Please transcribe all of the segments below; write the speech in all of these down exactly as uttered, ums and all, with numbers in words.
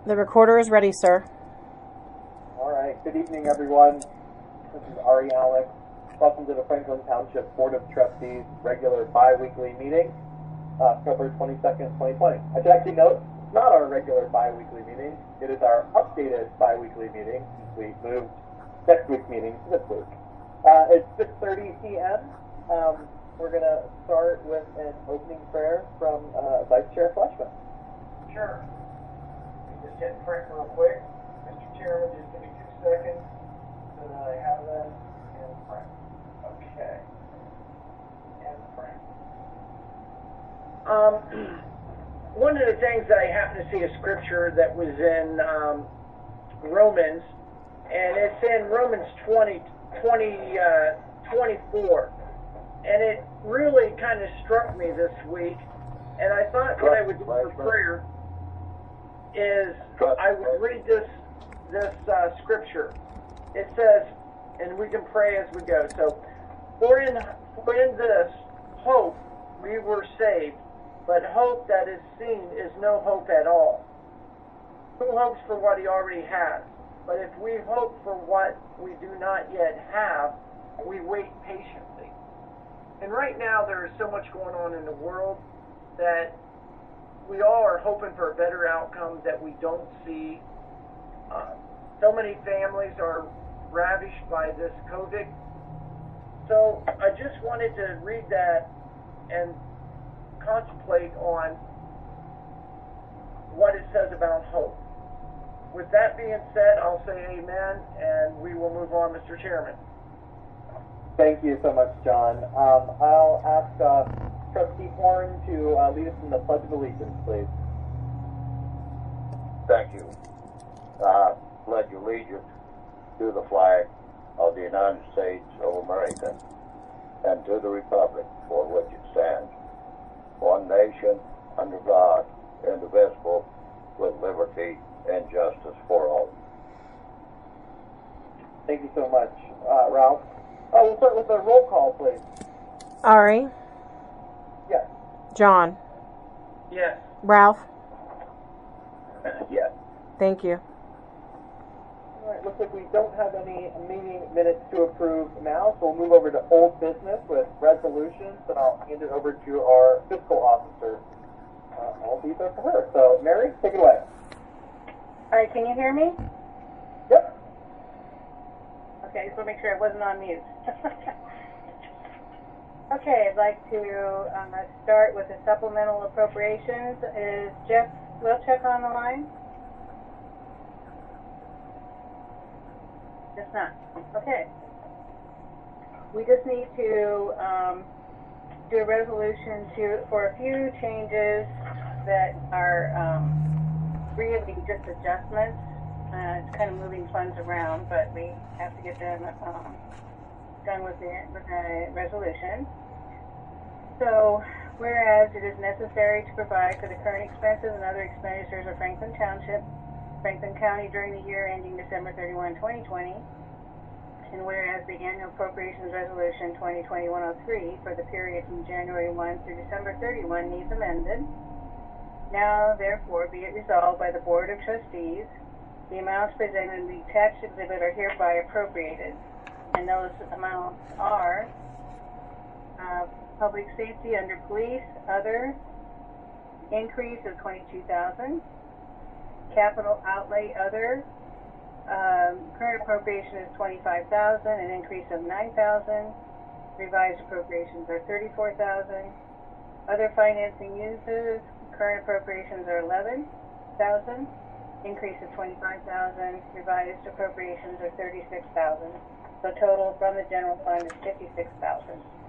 The recorder is ready, sir. All right. Good evening, everyone. This is Ari Alex. Welcome to the Franklin Township Board of Trustees regular bi-weekly meeting, uh, October twenty-second, twenty twenty. I should actually note, it's not our regular bi-weekly meeting. It is our updated bi-weekly meeting since we moved next week's meeting to this week. Uh, it's six thirty p m Um, we're going to start with an opening prayer from uh, Vice Chair Fleshman. Sure. Just hit Frank real quick. Mister Chairman, just give me two seconds so that I have that. And Frank. Okay. And Frank. Um, one of the things that I happened to see a scripture that was in um, Romans, and it's in Romans twenty, twenty, uh, twenty-four. And it really kind of struck me this week. And I thought what I would do for prayer is I would read this this uh, scripture. It says, and we can pray as we go. So, for in for in this hope we were saved, but hope that is seen is no hope at all. Who hopes for what he already has? But if we hope for what we do not yet have, we wait patiently. And right now there is so much going on in the world that we all are hoping for a better outcome that we don't see. Uh, so many families are ravished by this COVID. So I just wanted to read that and contemplate on what it says about hope. With that being said, I'll say amen, and we will move on, Mister Chairman. Thank you so much, John. Um, I'll ask uh, Trustee Horn to uh, lead us in the Pledge of Allegiance, please. Thank you. I pledge allegiance to the flag of the United States of America and to the republic for which it stands, one nation, under God, indivisible, with liberty and justice for all. Thank you so much, uh, Ralph. Uh, we'll start with a roll call, please. Ari? Yes. John? Yes. Ralph? Yes. Thank you. All right, looks like we don't have any meeting minutes to approve now, so we'll move over to old business with resolutions, and I'll hand it over to our fiscal officer. Uh, all these are for her. So, Mary, take it away. All right, can you hear me? Yep. Okay, just want to make sure I wasn't on mute. Okay, I'd like to um, start with the supplemental appropriations. Is Jeff Wilczek on the line? Just not. Okay. We just need to um, do a resolution to for a few changes that are um, really just adjustments. Uh, it's kind of moving funds around, but we have to get them um, done with the, with the resolution. So, whereas it is necessary to provide for the current expenses and other expenditures of Franklin Township, Franklin County during the year ending December thirty-first, twenty twenty, and whereas the annual appropriations resolution twenty twenty dash one oh three for the period from January first through December thirty-first needs amended, now therefore be it resolved by the Board of Trustees, the amounts presented in the attached exhibit are hereby appropriated, and those amounts are uh, public safety under police, other, increase of twenty-two thousand dollars, capital outlay, other, um, current appropriation is twenty-five thousand dollars, an increase of nine thousand dollars, revised appropriations are thirty-four thousand dollars, other financing uses, current appropriations are eleven thousand dollars, increase of twenty-five thousand dollars, revised appropriations are thirty-six thousand dollars. So total from the general fund is fifty-six thousand dollars.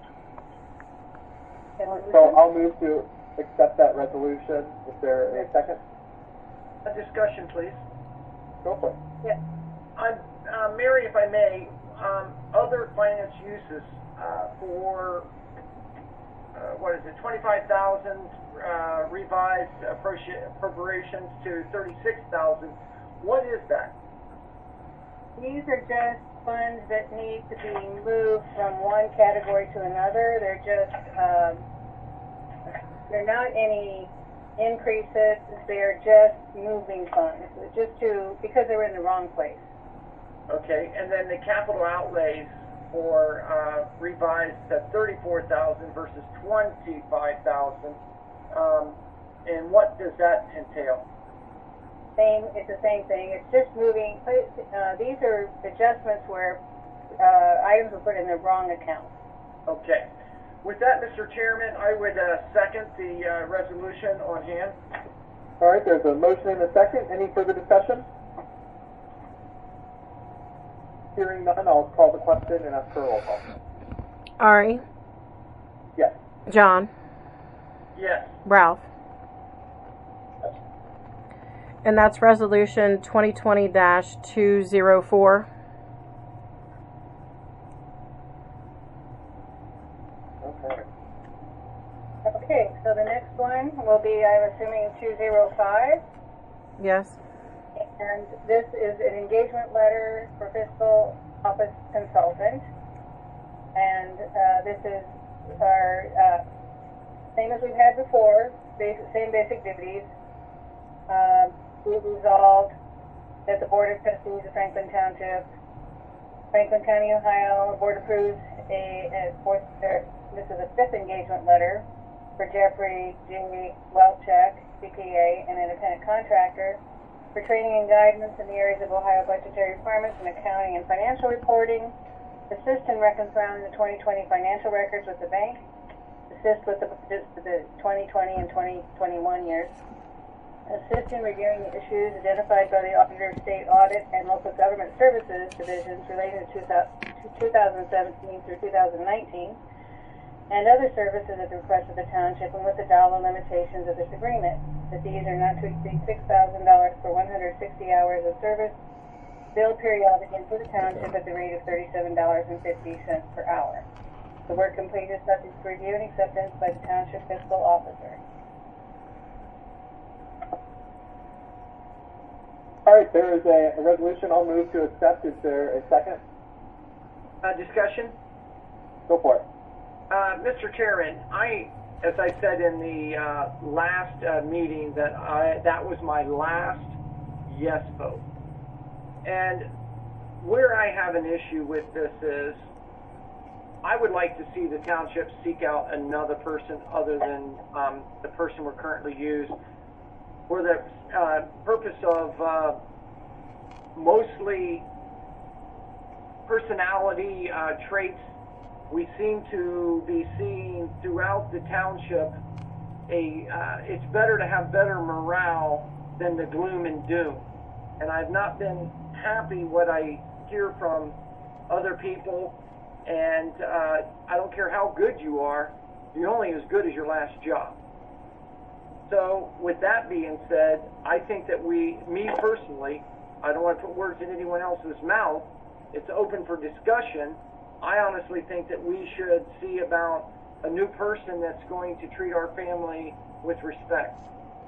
So I'll move to accept that resolution. Is there a second? A discussion, please. Go for it. Yeah. I'm, uh, Mary, if I may, um, other finance uses uh, for uh, what is it, twenty-five thousand uh, revised appropriations to thirty-six thousand. What is that? These are just funds that need to be moved from one category to another. They're just, um, they're not any increase it. They're just moving funds, just to, because they were in the wrong place. Okay, and then the capital outlays for uh, revised to thirty-four thousand versus twenty-five thousand. Um, and what does that entail? Same, it's the same thing. It's just moving. Uh, these are adjustments where uh, items were put in the wrong account. Okay. With that, Mister Chairman, I would uh, second the uh, resolution on hand. All right, there's a motion and a second. Any further discussion? Hearing none, I'll call the question and ask for a roll call. Ari, Yes. John, Yes. Ralph. And that's resolution twenty twenty dash two oh four. Okay. Okay, so the next one will be, I'm assuming, two oh five. Yes. And this is an engagement letter for fiscal office consultant. And uh, this is our, uh, same as we've had before, basic, same basic duties. Uh, we resolved that the Board of Trustees of Franklin Township, Franklin County, Ohio, Board approves a, a fourth, er, this is a fifth engagement letter for Jeffrey J. Welchek, C P A, an independent contractor, for training and guidance in the areas of Ohio budgetary requirements and accounting and financial reporting, assist in reconciling the twenty twenty financial records with the bank, assist with the budgets for the twenty twenty and twenty twenty-one years, assist in reviewing the issues identified by the Auditor of State Audit and Local Government Services divisions relating to two thousand seventeen through two thousand nineteen, and other services at the request of the township and with the dollar limitations of this agreement, that these are not to exceed six thousand dollars for one hundred sixty hours of service, billed periodically to the township at the rate of thirty-seven dollars and fifty cents per hour. The work completed is subject to review and acceptance by the township fiscal officer. All right, there is a, a resolution. I'll move to accept. Is there a second? Uh, discussion? Go for it. Uh, Mister Chairman, I, as I said in the uh, last uh, meeting, that I that was my last yes vote. And where I have an issue with this is, I would like to see the township seek out another person other than um, the person we're currently using, for the uh, purpose of uh, mostly personality uh, traits. We seem to be seeing throughout the township a, uh, it's better to have better morale than the gloom and doom. And I've not been happy what I hear from other people, and uh, I don't care how good you are, you're only as good as your last job. So with that being said, I think that we, me personally, I don't want to put words in anyone else's mouth, it's open for discussion. I honestly think that we should see about a new person that's going to treat our family with respect.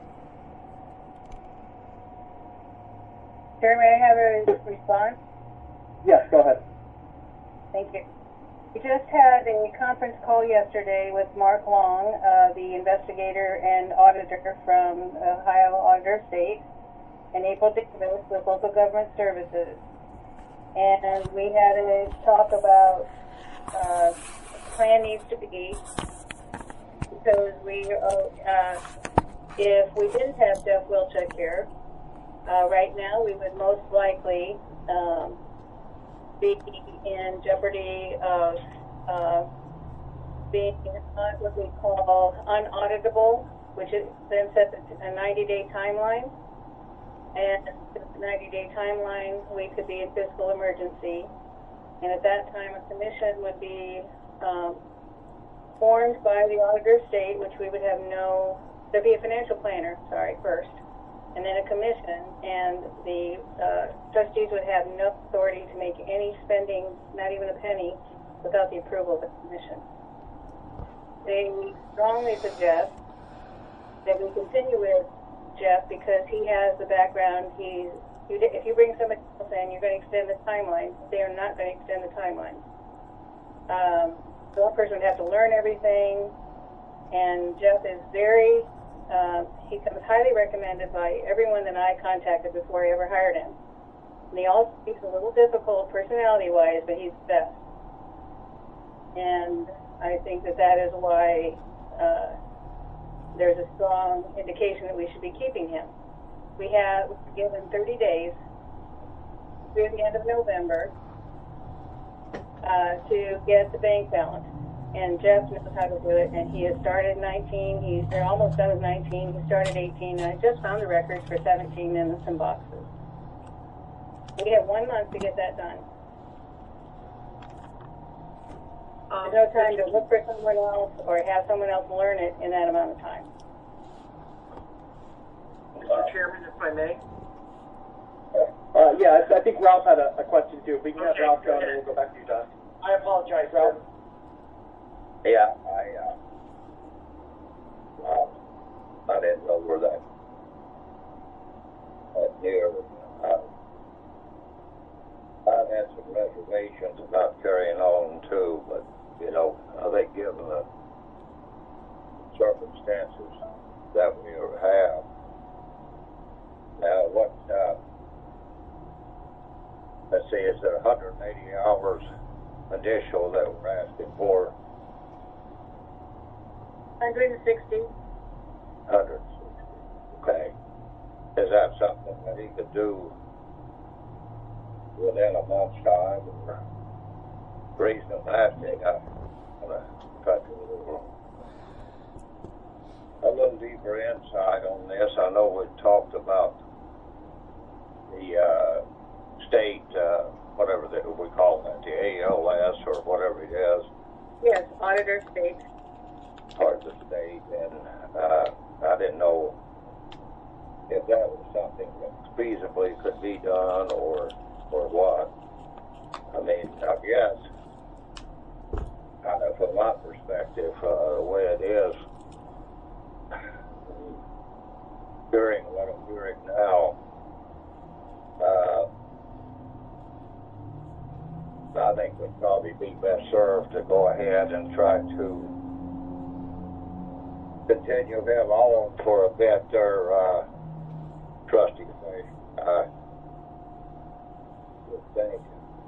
Chair, may I have a response? Yes, go ahead. Thank you. We just had a conference call yesterday with Mark Long, uh, the investigator and auditor from Ohio Auditor State, and April Davis with Local Government Services. And we had a talk about uh, plan needs to be, because we, uh, if we didn't have Jeff Wilczek here, uh, right now we would most likely um, be in jeopardy of uh, being on what we call unauditable, which is then sets a ninety-day timeline. And the ninety-day timeline, we could be in fiscal emergency. And at that time, a commission would be um, formed by the Auditor of State, which we would have no, there'd be a financial planner, sorry, first, and then a commission, and the uh, trustees would have no authority to make any spending, not even a penny, without the approval of the commission. They strongly suggest that we continue with Jeff, because he has the background. He's, if you bring somebody else in, you're going to extend the timeline. They are not going to extend the timeline. Um, so one person would have to learn everything, and Jeff is very uh, he comes highly recommended by everyone that I contacted before I ever hired him. And he also, he's a little difficult personality-wise, but he's the best. And I think that that is why uh, there's a strong indication that we should be keeping him. We have given thirty days through the end of November uh, to get the bank balance. And Jeff knows how to do it, and he has started nineteen, he's they're almost done with nineteen, he started eighteen, and I just found the records for seventeen in some boxes. We have one month to get that done. Um, There's no time to look for someone else or have someone else learn it in that amount of time. Mister Chairman, if I may. Uh, yeah, I, I think Ralph had a, a question too. If we can have Okay, Ralph go go, and ahead. then we'll go back to you, John. I apologize, Ralph? Yeah, I, uh, uh, I didn't know where that, that near, uh, I've had some reservations about carrying on too, but, you know, I think given the circumstances that we have, now what, uh, let's see, is there one hundred eighty hours additional that we're asking for? one hundred sixty. one hundred sixty. Okay. Is that something that he could do within a month's time? Or reason of asking, I'm gonna cut you a little, a little deeper insight on this. I know we talked about the uh, state, uh, whatever that we call that, the A L S or whatever it is. Yes, auditor states. Part of the state, and uh, I didn't know if that was something that feasibly could be done or or what. I mean, I guess, uh, from my perspective, uh, the way it is, hearing what I'm hearing now, uh, I think we'd probably be best served to go ahead and try to continue him on for a bit, or uh, trustee say, I would think.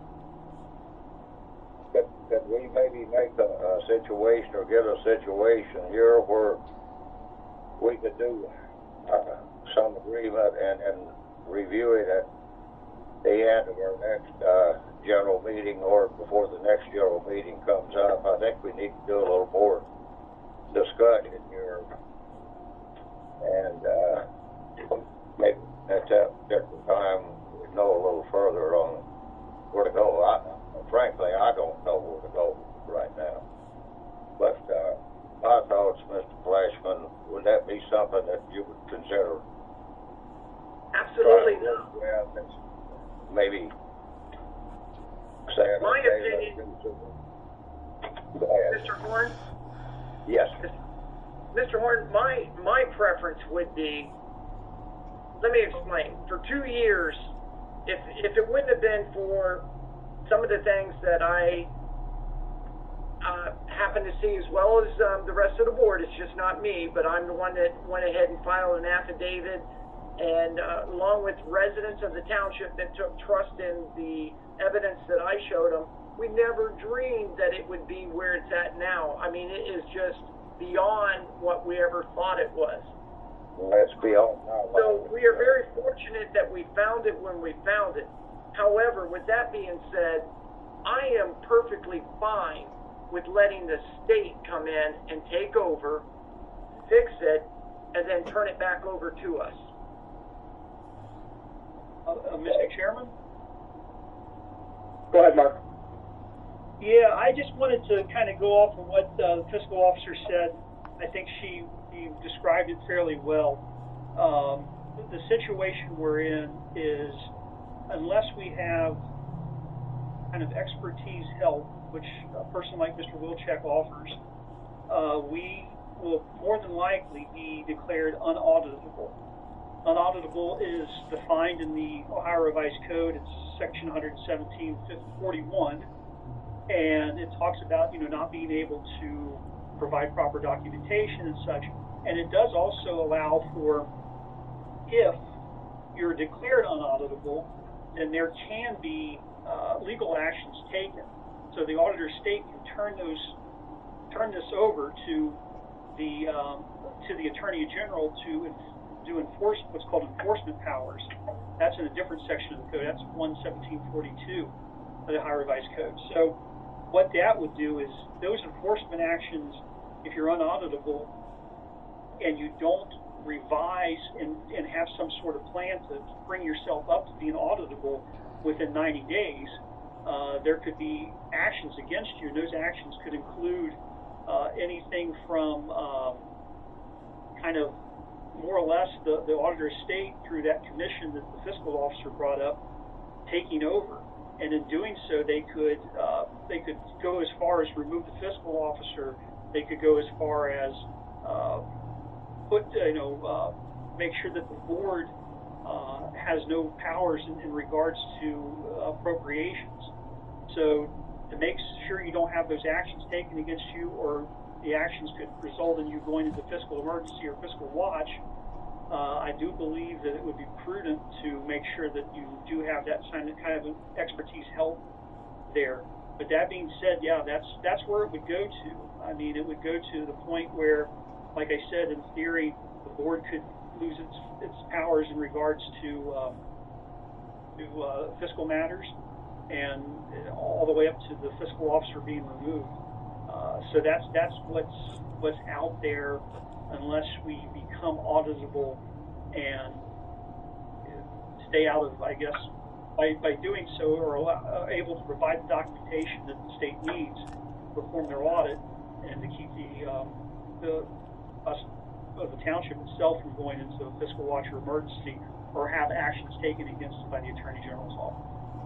Could, could we maybe make a, a situation or get a situation here where we could do uh, some agreement and, and review it at the end of our next uh, general meeting or before the next general meeting comes up? I think we need to do a little more discussion here, and uh, maybe at that particular time we know a little further on where to go. I, frankly, I don't know where to go right now. But uh, my thoughts, Mister Flashman, would that be something that you would consider? Absolutely trying not. to work with? Maybe saying, My okay, opinion- let's do something. Go ahead. Mister Horn? Yes. Mister Horn, my my preference would be, let me explain. For two years, if if it wouldn't have been for some of the things that I uh, happen to see, as well as um, the rest of the board, it's just not me, but I'm the one that went ahead and filed an affidavit, and uh, along with residents of the township that took trust in the evidence that I showed them, we never dreamed that it would be where it's at now. I mean, it is just beyond what we ever thought it was. Let's be on now. So we are very fortunate that we found it when we found it. However, with that being said, I am perfectly fine with letting the state come in and take over, fix it, and then turn it back over to us. Uh, uh, Mister Chairman? Go ahead, Mark. Yeah, I just wanted to kind of go off of what uh, the fiscal officer said. I think she, she described it fairly well. Um, the situation we're in is, unless we have kind of expertise help, which a person like Mister Wilczek offers, uh, we will more than likely be declared unauditable. Unauditable is defined in the Ohio Revised Code. It's section one seventeen forty-one. And it talks about, you know, not being able to provide proper documentation and such. and it does also allow for, if you're declared unauditable, then there can be uh, legal actions taken. So the auditor state can turn those, turn this over to the um, to the Attorney General to enf- do enforce what's called enforcement powers. That's in a different section of the code. That's one seventeen forty-two of the Ohio Revised Code. So what that would do is those enforcement actions, if you're unauditable and you don't revise and, and have some sort of plan to bring yourself up to being auditable within ninety days, uh, there could be actions against you, and those actions could include uh, anything from um, kind of more or less the, the auditor state through that commission that the fiscal officer brought up taking over. And in doing so, they could uh, they could go as far as remove the fiscal officer. They could go as far as uh, put uh, you know uh, make sure that the board uh, has no powers in, in regards to uh, appropriations. So to make sure you don't have those actions taken against you, or the actions could result in you going into fiscal emergency or fiscal watch, uh, I do believe that it would be prudent to make sure that you do have that kind of expertise help there. But that being said, yeah, that's that's where it would go to. I mean, it would go to the point where, like I said, in theory, the board could lose its its powers in regards to um, to uh, fiscal matters, and all the way up to the fiscal officer being removed. Uh, so that's that's what's what's out there, unless we become auditable and stay out of, I guess, by by doing so, or allow, uh, able to provide the documentation that the state needs to perform their audit and to keep the um, the us of the township itself from going into a fiscal watch or emergency, or have actions taken against it by the Attorney General's office.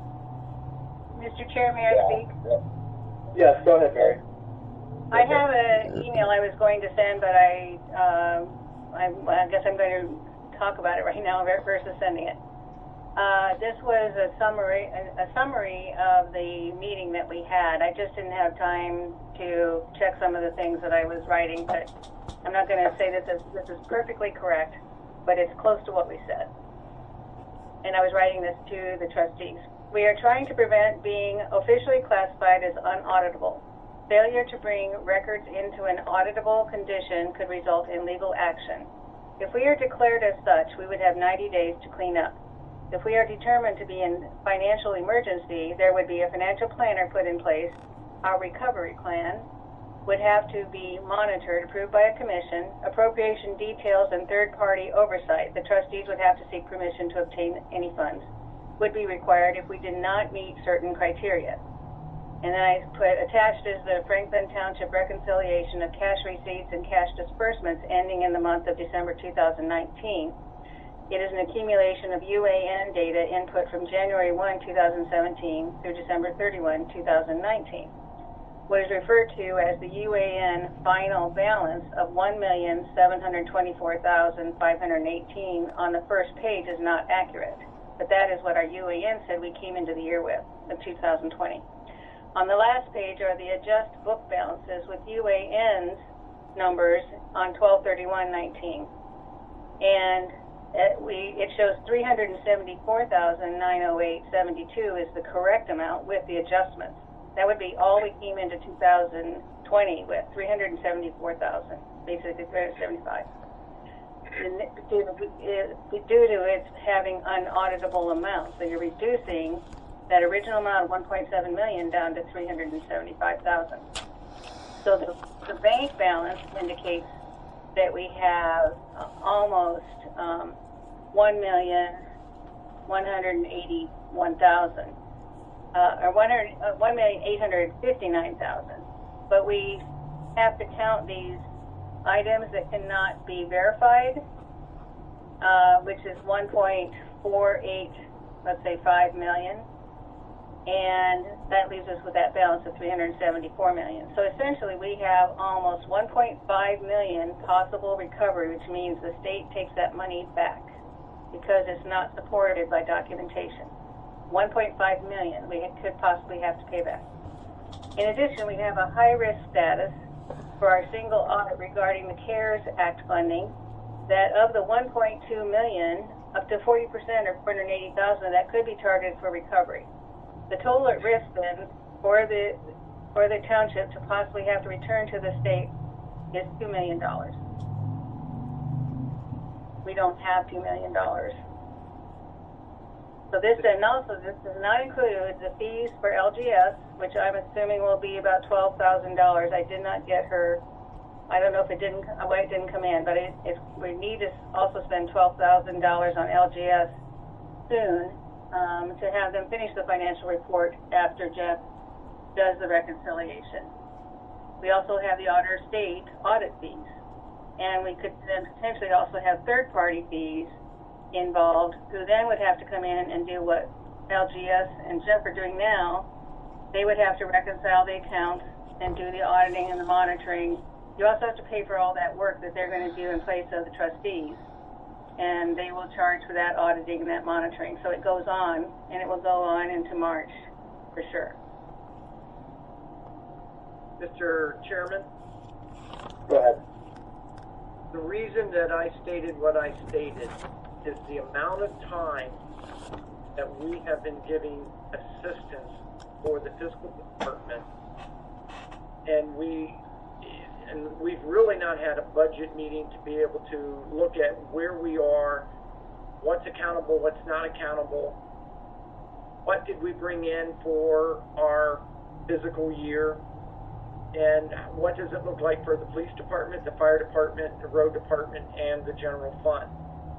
Mister Chair, may I speak? Yes, go ahead, Mary. I have an email I was going to send, but I, uh, I, I guess I'm going to talk about it right now versus sending it. Uh, this was a summary, a, a summary of the meeting that we had. I just didn't have time to check some of the things that I was writing, but I'm not going to say that this, this is perfectly correct, but it's close to what we said. And I was writing this to the trustees. We are trying to prevent being officially classified as unauditable. Failure to bring records into an auditable condition could result in legal action. If we are declared as such, we would have ninety days to clean up. If we are determined to be in financial emergency, there would be a financial planner put in place. Our recovery plan would have to be monitored, approved by a commission. Appropriation details and third-party oversight, the trustees would have to seek permission to obtain any funds, would be required if we did not meet certain criteria. And then I put, attached is the Franklin Township reconciliation of cash receipts and cash disbursements ending in the month of December two thousand nineteen. It is an accumulation of U A N data input from January first, two thousand seventeen through December thirty-first, two thousand nineteen. What is referred to as the U A N final balance of one million seven hundred twenty-four thousand five hundred eighteen on the first page is not accurate. But that is what our U A N said we came into the year with, in two thousand twenty. On the last page are the adjust book balances with U A N's numbers on twelve thirty-one nineteen. And it, we, it shows three hundred seventy-four thousand nine hundred eight seventy-two is the correct amount with the adjustments. That would be all we came into two thousand twenty with, three hundred seventy-four thousand, basically three hundred seventy-five. Due to its having unauditable amounts, so you're reducing that original amount of one point seven million down to three hundred seventy-five thousand. So the, the bank balance indicates that we have uh, almost um, one million one hundred eighty-one thousand, uh, or one million eight hundred fifty-nine thousand. But we have to count these items that cannot be verified, uh, which is one point four eight, let's say five million, and that leaves us with that balance of three hundred seventy-four million. So essentially we have almost one point five million possible recovery, which means the state takes that money back because it's not supported by documentation. one point five million we could possibly have to pay back. In addition, we have a high risk status for our single audit regarding the CARES Act funding, that of the one point two million, up to forty percent or four hundred eighty thousand, that could be targeted for recovery. The total at risk then for the for the township to possibly have to return to the state is two million dollars. We don't have two million dollars. So this, and also this does not include the fees for L G S, which I'm assuming will be about twelve thousand dollars. I did not get her, I don't know if it didn't, why it didn't come in, but it, if we need to also spend twelve thousand dollars on L G S soon um, to have them finish the financial report after Jeff does the reconciliation. We also have the auditor state audit fees, and we could then potentially also have third-party fees involved, who then would have to come in and do what L G S and Jeff are doing now. They would have to reconcile the accounts and do the auditing and the monitoring. You also have to pay for all that work that they're going to do in place of the trustees, and they will charge for that auditing and that monitoring. So it goes on, and it will go on into March for sure. Mister Chairman, Go ahead. the reason that I stated what I stated is the amount of time that we have been giving assistance for the fiscal department, and we and we've really not had a budget meeting to be able to look at where we are, what's accountable, what's not accountable, what did we bring in for our fiscal year, and what does it look like for the police department, the fire department, the road department, and the general fund.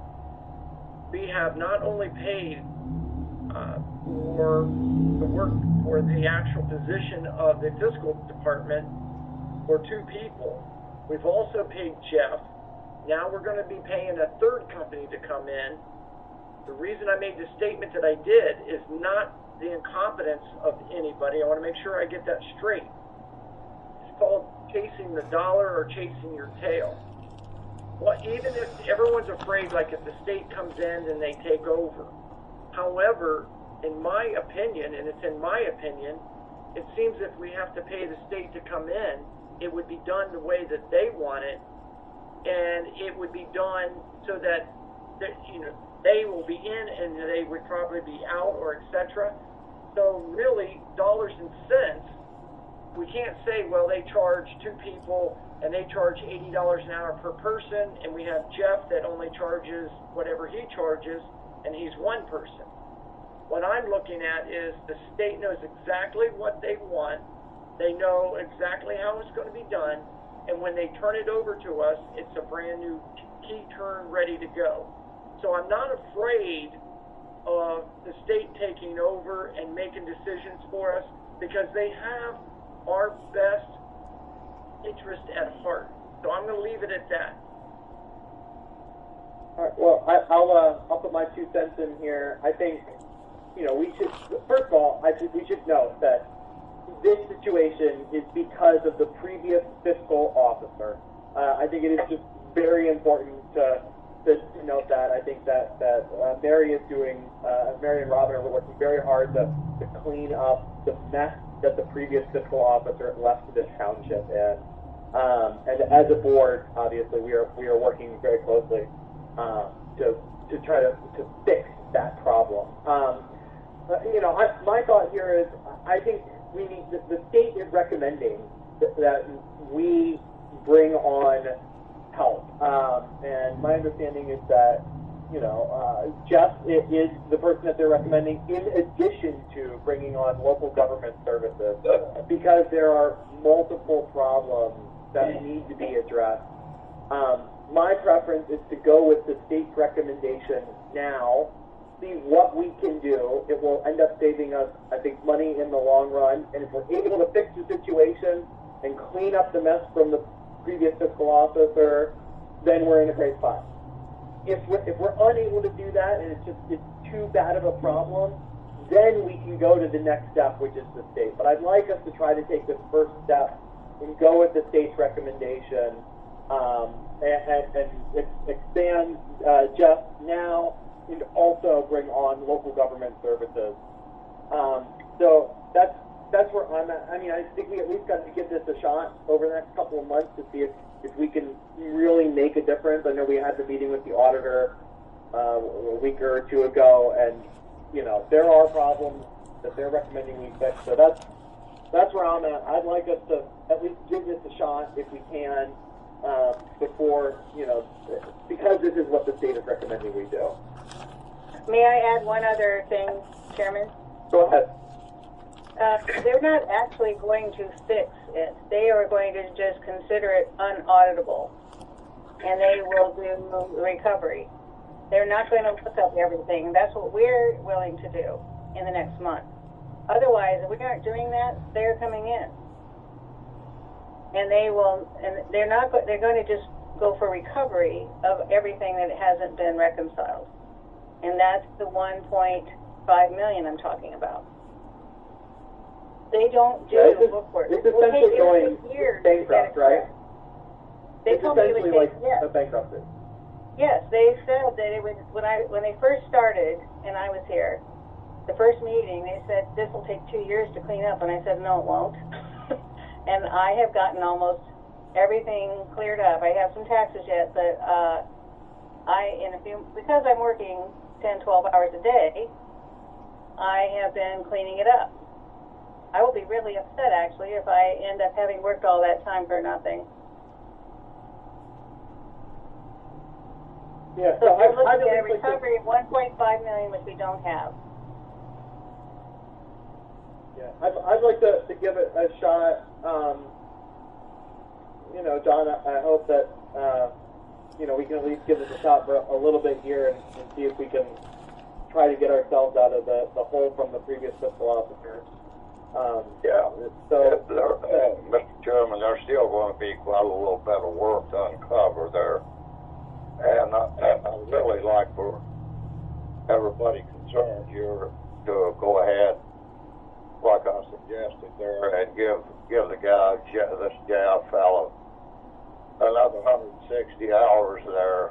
We have not only paid uh, for the work for the actual position of the fiscal department for two people, we've also paid Jeff. Now we're going to be paying a third company to come in. The reason I made the statement that I did is not the incompetence of anybody. I want to make sure I get that straight. It's called chasing the dollar or chasing your tail. Well, even if everyone's afraid, like if the state comes in and they take over. However, in my opinion, and it's in my opinion, it seems if we have to pay the state to come in, it would be done the way that they want it, and it would be done so that, that you know, they will be in and they would probably be out, or et cetera. So really, dollars and cents, we can't say, well, they charge two people and they charge eighty dollars an hour per person, and we have Jeff that only charges whatever he charges, and he's one person. What I'm looking at is the state knows exactly what they want. They know exactly how it's going to be done, and when they turn it over to us, it's a brand new key turn ready to go. So I'm not afraid of the state taking over and making decisions for us, because they have our best interest at heart. So I'm going to leave it at that. All right, well, I, I'll uh, I'll put my two cents in here. I think, you know, we should, first of all, I should, we should note that this situation is because of the previous fiscal officer. Uh, I think it is just very important to, to, to note that. I think that, that uh, Mary is doing, uh, Mary and Robin are working very hard to, to clean up the mess that the previous fiscal officer left to this township. And, um, and as a board, obviously, we are, we are working very closely um, to, to try to, to fix that problem. Um, uh, you know, I, my thought here is, I think we need, the, the state is recommending that, that we bring on help. Um, and my understanding is that, you know, uh, Jeff is the person that they're recommending in addition to bringing on local government services, because there are multiple problems that need to be addressed. Um, my preference is to go with the state's recommendation now, see what we can do. It will end up saving us, I think, money in the long run. And if we're able to fix the situation and clean up the mess from the previous fiscal officer, then we're in a great spot. If we're, if we're unable to do that, and it's just it's too bad of a problem, then we can go to the next step, which is the state. But I'd like us to try to take this first step and go with the state's recommendation, um, and, and, and expand uh, Jeff now, and also bring on local government services. Um, so that's that's where I'm at. I mean, I think we at least got to give this a shot over the next couple of months to see if, if we can really make a difference. I know we had the meeting with the auditor uh, a week or two ago, and you know there are problems that they're recommending we fix. So that's that's where I'm at. I'd like us to at least give this a shot if we can uh, before you know because this is what the state is recommending we do. May I add one other thing, Chairman? Go ahead. Uh, they're not actually going to fix it. They are going to just consider it unauditable, and they will do recovery. They're not going to look up everything. That's what we're willing to do in the next month. Otherwise, if we aren't doing that, they're coming in, and they will. And they're not. They're going to just go for recovery of everything that hasn't been reconciled, and that's the one point five million I'm talking about. They don't do Yeah, it's, bookwork. it's It will essentially take going years to get bankrupt, it right? correct. They It's told me it would essentially take like yes. a bankruptcy. Yes, they said that it would when I when they first started and I was here, the first meeting they said this will take two years to clean up, and I said no, it won't. And I have gotten almost everything cleared up. I have some taxes yet, but uh, I in a few because I'm working ten, twelve hours a day, I have been cleaning it up. I will be really upset, actually, if I end up having worked all that time for nothing. Yeah, So so I, we're looking I'd at a like to- recovery of one point five million dollars, which we don't have. Yeah, I'd, I'd like to, to give it a shot. Um, you know, John, I, I hope that, uh, you know, we can at least give this a shot for a, a little bit here and, and see if we can try to get ourselves out of the, the hole from the previous fiscal officer. Um, Yeah. So, There, uh, Mister Chairman, there's still going to be quite a little bit of work to uncover there. And I, and I really like for everybody concerned here to go ahead, like I suggested there, and give give the guy, this gal fellow, another one hundred sixty hours there.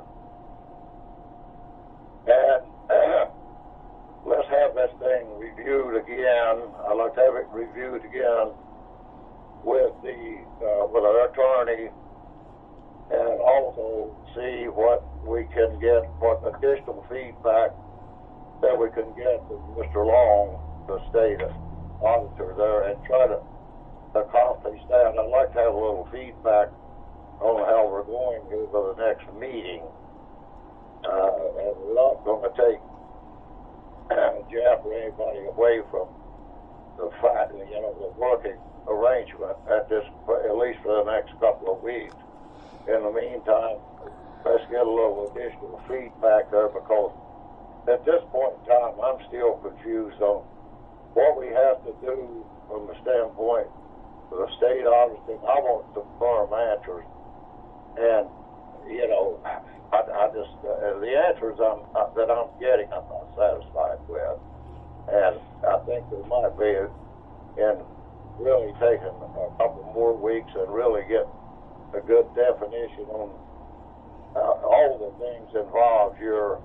And let's have this thing reviewed again. I'd like to have it reviewed again with the uh, with our attorney, and also see what we can get, what additional feedback that we can get from Mister Long, the state auditor there, and try to accomplish that. I'd like to have a little feedback on how we're going over the next meeting. Uh, and we're not going to take Jeff or anybody away from the fact, you know, the working arrangement at this, at least for the next couple of weeks. In the meantime, let's get a little additional feedback there, because at this point in time, I'm still confused on what we have to do from the standpoint of the state auditing. I want some firm answers, and you know, I, I just uh, the answers I'm, uh, that I'm getting, I'm not satisfied with, and I think there might be in really taking a couple more weeks and really get a good definition on uh, all the things involved here,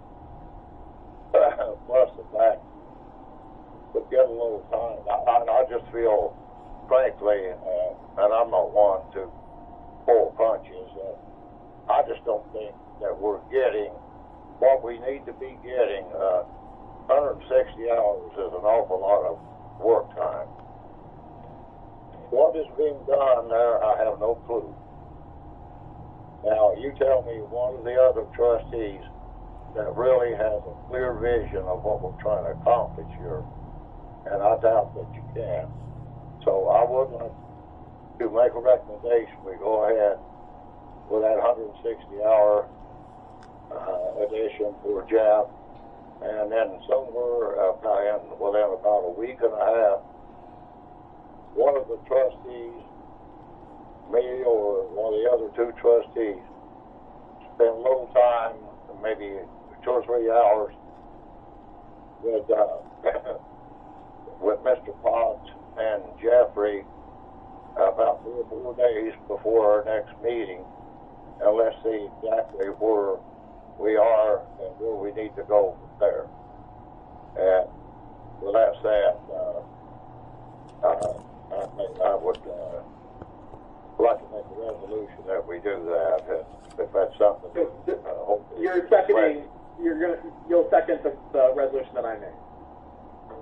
plus the fact, but get a little time. I, I, I just feel, frankly, uh, and I'm not one to pull punches, uh, I just don't think that we're getting what we need to be getting. Uh, one hundred sixty hours is an awful lot of work time. What is being done there, I have no clue. Now, you tell me one of the other trustees that really has a clear vision of what we're trying to accomplish here, and I doubt that you can. So I would like to make a recommendation. We go ahead with that one hundred sixty hour uh, edition for Jeff, and then somewhere uh, in, within about a week and a half, one of the trustees, me or one of the other two trustees, spend a little time, maybe two or three hours, with uh, with Mister Potts and Jeffrey about three or four days before our next meeting, and let's see exactly where we are and where we need to go from there. And with that said, uh,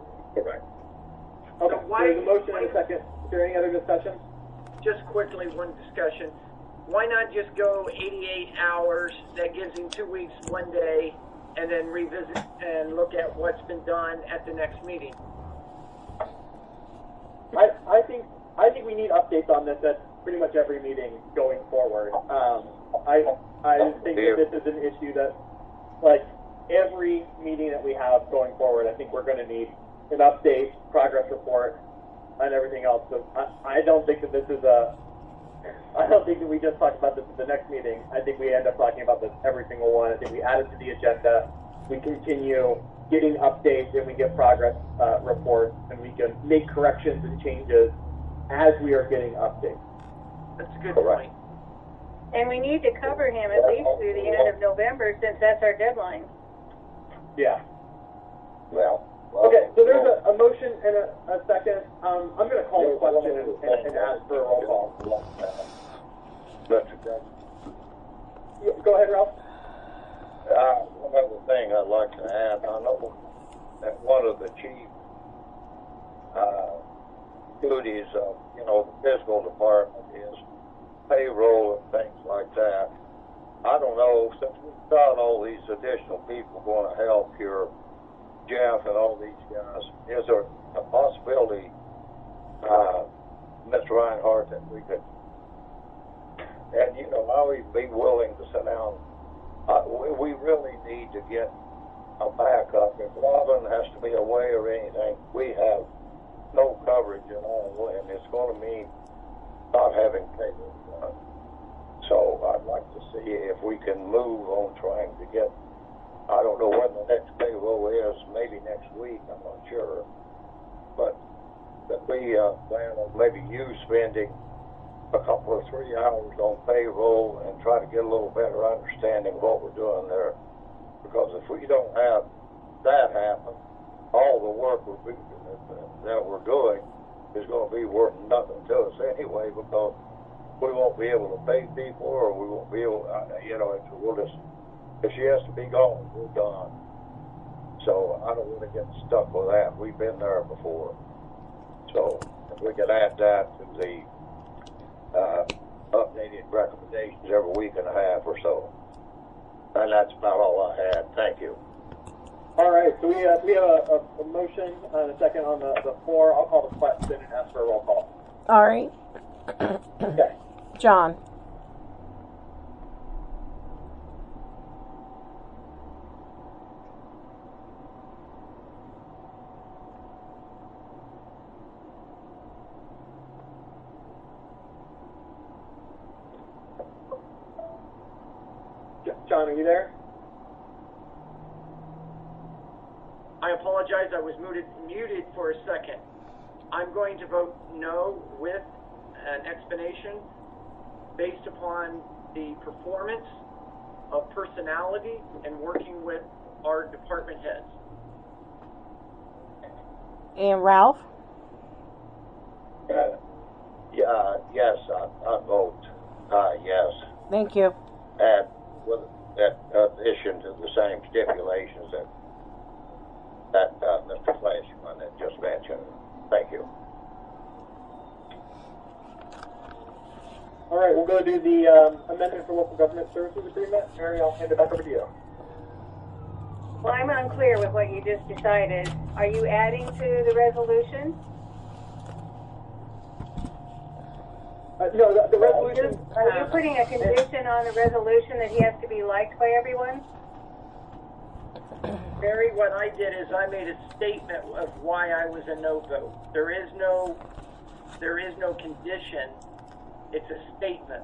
Correct. Okay, So why- there's a motion and why- a second. Is there any other discussion? Just quickly, one discussion. Why not just go eighty-eight hours? That gives him two weeks, one day, and then revisit and look at what's been done at the next meeting. I, I think I think we need updates on this at pretty much every meeting going forward. Um, I I think that this is an issue that, like, every meeting that we have going forward, I think we're going to need an update, progress report, and everything else. So I, I don't think that this is a I don't think that we just talk about this at the next meeting. I think we end up talking about this every single one. I think we add it to the agenda. We continue getting updates and we get progress uh, reports, and we can make corrections and changes as we are getting updates. That's a good Correct. point. And we need to cover him at least through the end of November, since that's our deadline. Yeah. Well. Okay, so there's a, a motion and a, a second. Um, I'm going to call the question and, and, and ask for a roll call. That's okay. Yeah, go ahead, Ralph. Uh, one other thing I'd like to add, I know that one of the chief uh, duties of, you know, the fiscal department is payroll and things like that. I don't know, since we've got all these additional people going to help here, Jeff and all these guys, is there a possibility, uh, Mister Reinhardt, that we could, and you know, I would be willing to sit down. Uh, we, we really need to get a backup. If Robin has to be away or anything, we have no coverage at all, and it's going to mean not having payroll done. So I'd like to see if we can move on trying to get, I don't know when the next payroll is, maybe next week, I'm not sure. But that we uh, plan on maybe you spending a couple or three hours on payroll and try to get a little better understanding of what we're doing there. Because if we don't have that happen, all the work we're, that we're doing is going to be worth nothing to us anyway, because we won't be able to pay people, or we won't be able, uh, you know, if we'll just, if she has to be gone, we're gone. So I don't want to get stuck with that. We've been there before. So if we could add that to the uh, updated recommendations every week and a half or so. And that's about all I had. Thank you. All right, so we, uh, we have a, a, a motion and a second on the, the floor. I'll call the question and ask for a roll call. All right. Okay. John. John, are you there? I apologize, I was muted, muted for a second. I'm going to vote no with an explanation based upon the performance of personality and working with our department heads. And Ralph? Uh, yeah, yes, I, I vote uh, yes. Thank you. And with that addition to the same stipulations that that uh, Mister Flashman had just mentioned. Thank you. All right, we'll go do the um, amendment for local government services agreement. Mary, I'll hand it back over to you. Well, I'm unclear with what you just decided. Are you adding to the resolution? Uh, no, the, the resolution. Are you putting a condition on the resolution that he has to be liked by everyone? Mary, what I did is I made a statement of why I was a no vote. There is no, there is no condition. It's a statement.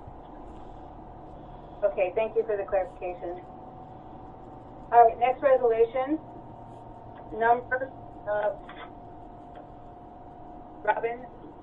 Okay, thank you for the clarification. All right, next resolution. Number, uh, Robin,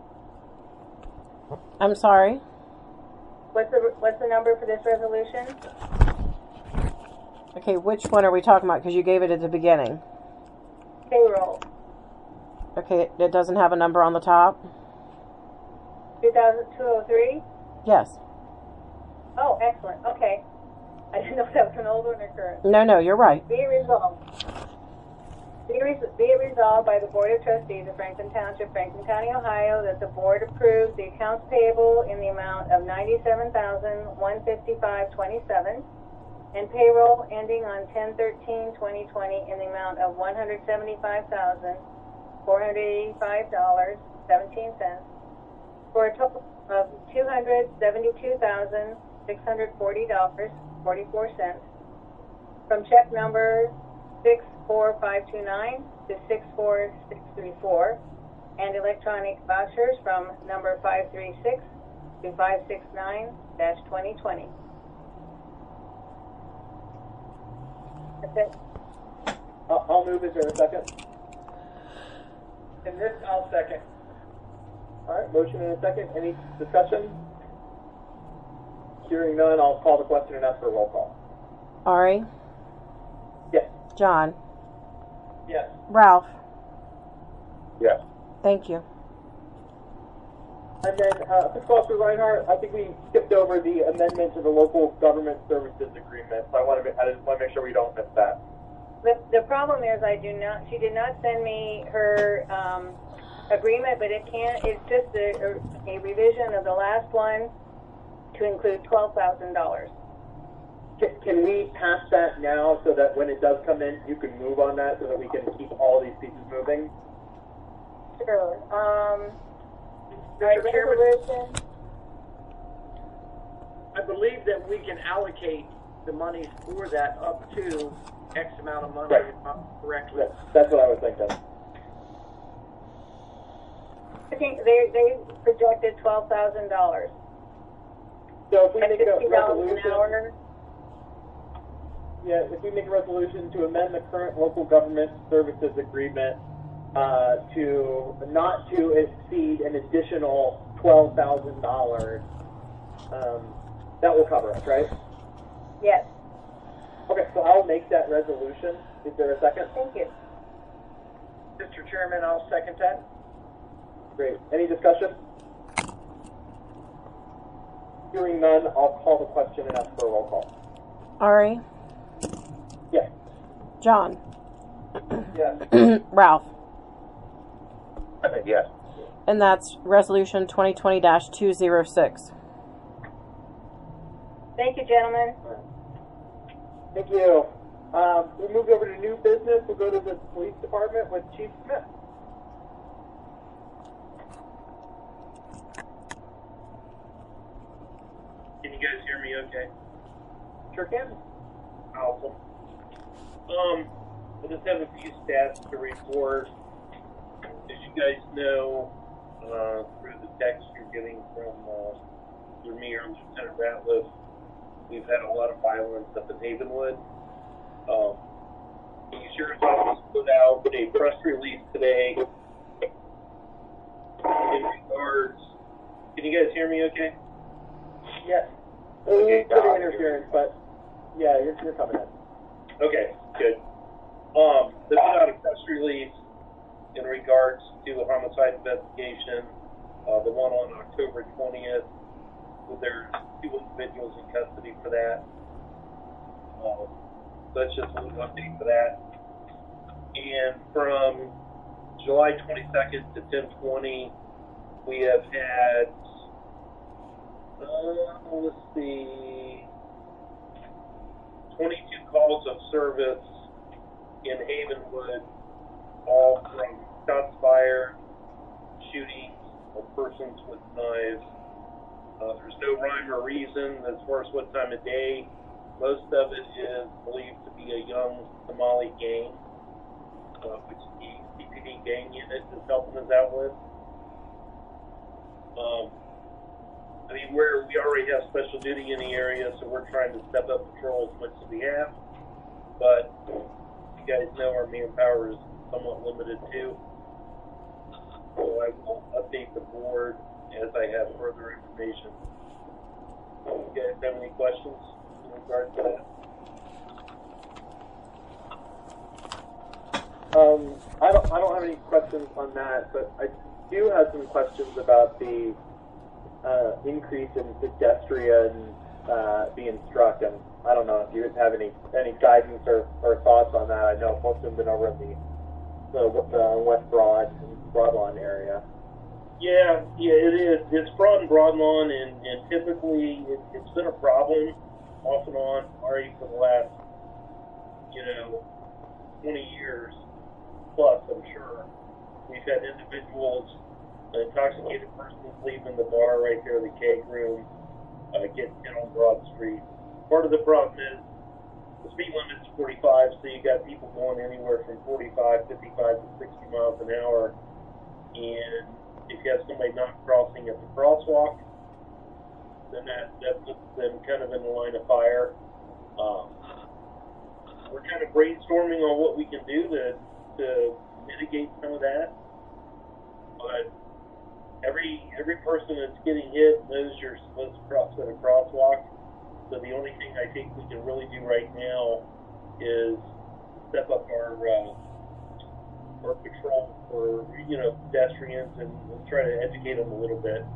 I'm sorry. what's the, what's the number for this resolution? Okay, which one are we talking about? Because you gave it at the beginning. Payroll, Okay, it doesn't have a number on the top? two thousand two oh three? Yes. Oh, excellent, okay. I didn't know if that was an old one or current. No, no, you're right. Be resolved. Be res- be it resolved by the Board of Trustees of Franklin Township, Franklin County, Ohio, that the board approves the accounts payable in the amount of ninety-seven thousand one hundred fifty-five dollars and twenty-seven cents and payroll ending on ten thirteen twenty twenty in the amount of one hundred seventy-five thousand four hundred eighty-five dollars and seventeen cents for a total of two hundred seventy-two thousand six hundred forty dollars and forty-four cents from check number six four five two nine to six four six three four, and electronic vouchers from number five three six to five six nine dash twenty twenty. That's it. I'll, I'll move. Is there a second? And this, I'll second. All right, motion and a second. Any discussion? Hearing none, I'll call the question and ask for a roll call. Ari, Yes. John, Yes. Ralph, Yes. thank you. And then, uh, Fiscal Officer Reinhardt, I think we skipped over the amendment to the local government services agreement, so I want to, I just want to make sure we don't miss that. The, the problem is I do not, she did not send me her, um, agreement, but it can't, it's just a, a revision of the last one to include twelve thousand dollars. Can, can we pass that now so that when it does come in, you can move on that so that we can keep all these pieces moving? Sure. Um, Mister Chairman, resolution. I believe that we can allocate the monies for that up to X amount of money, Right. if I'm correctly. That's, that's what I was thinking. I think they, they projected twelve thousand dollars. So if we At make a fifty dollars an resolution, hour. yeah, if we make a resolution to amend the current local government services agreement uh, to not to exceed an additional twelve thousand dollars, um, that will cover us, right? Yes. Okay, so I'll make that resolution. Is there a second? Thank you. Mister Chairman, I'll second that. Great. Any discussion? Hearing none, I'll call the question and ask for a roll call. Ari, Yes. John, Yes. Ralph, Yes. and that's resolution twenty twenty dash two oh six. Thank you, gentlemen. Thank you. Um, we move over to new business. We'll go to the police department with Chief Smith. Can you guys hear me okay? Sure can. Awesome. Um, I just have a few stats to report. As you guys know, uh, through the text you're getting from uh, through me or Lieutenant Ratliff, we've had a lot of violence up in Havenwood. Um, the Sheriff's Office put out a press release today in regards. Can you guys hear me okay? Yes. A Okay, little bit of got it. interference, but yeah, you're, you're coming in. Okay, good. Um, they put out a press release in regards to a homicide investigation, uh, the one on October twentieth. So there's two individuals in custody for that. Um, so that's just a little update for that. And from July twenty-second to ten twenty, we have had, uh, let's see, twenty-two calls of service in Havenwood, all from shots fired, shootings of persons with knives. Uh, there's no rhyme or reason as far as what time of day. Most of it is believed to be a young Somali gang, uh, which the C P D gang unit is helping us out with. Um, I mean, we're, we already have special duty in the area, so we're trying to step up patrol as much as we have. But you guys know our manpower is somewhat limited too. So I will update the board as I have further information. You guys have any questions in regard to that? Um, I don't, I don't have any questions on that, but I do have some questions about the uh, increase in pedestrians uh, being struck, and I don't know if you have any any guidance or, or thoughts on that. I know most of them have been over in the the, the West Broad and Broadlawn area. Yeah, yeah, it is. It's Broad and Broadlawn, and, and typically it, it's been a problem off and on already for the last, you know, twenty years plus, I'm sure. We've had individuals, an intoxicated persons leaving the bar right there, the keg room, uh, getting in on Broad Street. Part of the problem is the speed limit is forty-five, so you got people going anywhere from forty-five, fifty-five to sixty miles an hour. And if you have somebody not crossing at the crosswalk, then that, that puts them kind of in the line of fire. Um, we're kind of brainstorming on what we can do to, to mitigate some of that. But every every person that's getting hit knows you're supposed to cross at a crosswalk. So the only thing I think we can really do right now is step up our uh, our patrol for, you know, pedestrians and, and try to educate them a little bit.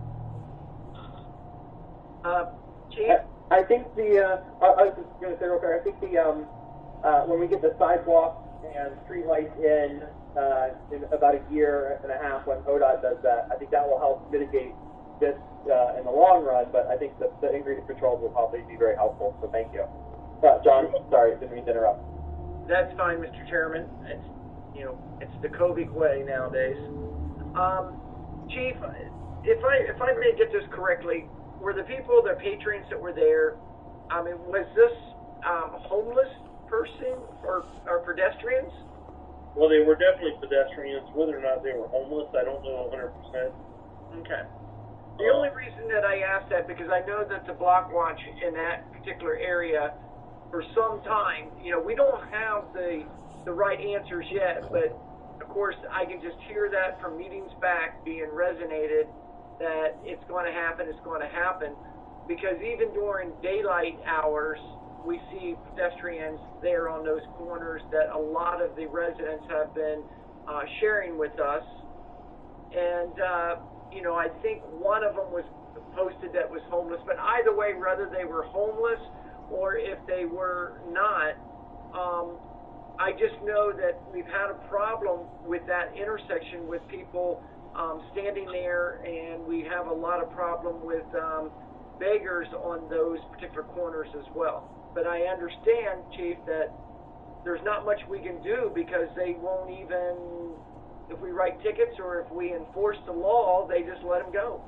Uh, Chief? I, I think the, uh, I, I was just going to say real quick, I think the, um, uh, when we get the sidewalks and street lights in, uh, in about a year and a half when O D O T does that, I think that will help mitigate this, uh, in the long run, but I think the, the increased patrols will probably be very helpful, so thank you. Uh, John, sorry, didn't mean to interrupt. That's fine, Mister Chairman. It's, you know, it's the Kovic way nowadays. Um, Chief, if I if I may get this correctly, were the people, the patrons that were there, I mean, was this um, homeless person or, or pedestrians? Well, they were definitely pedestrians. Whether or not they were homeless, I don't know one hundred percent. Okay. The only reason that I asked that, because I know that the block watch in that particular area, for some time, you know, we don't have the the right answers yet, but of course I can just hear that from meetings back being resonated that it's going to happen, it's going to happen, because even during daylight hours we see pedestrians there on those corners that a lot of the residents have been uh, sharing with us. And uh, you know, I think one of them was posted that was homeless, but either way, whether they were homeless or if they were not, um, I just know that we've had a problem with that intersection with people um, standing there, and we have a lot of problem with um, beggars on those particular corners as well. But I understand, Chief, that there's not much we can do because they won't even, if we write tickets or if we enforce the law, they just let them go.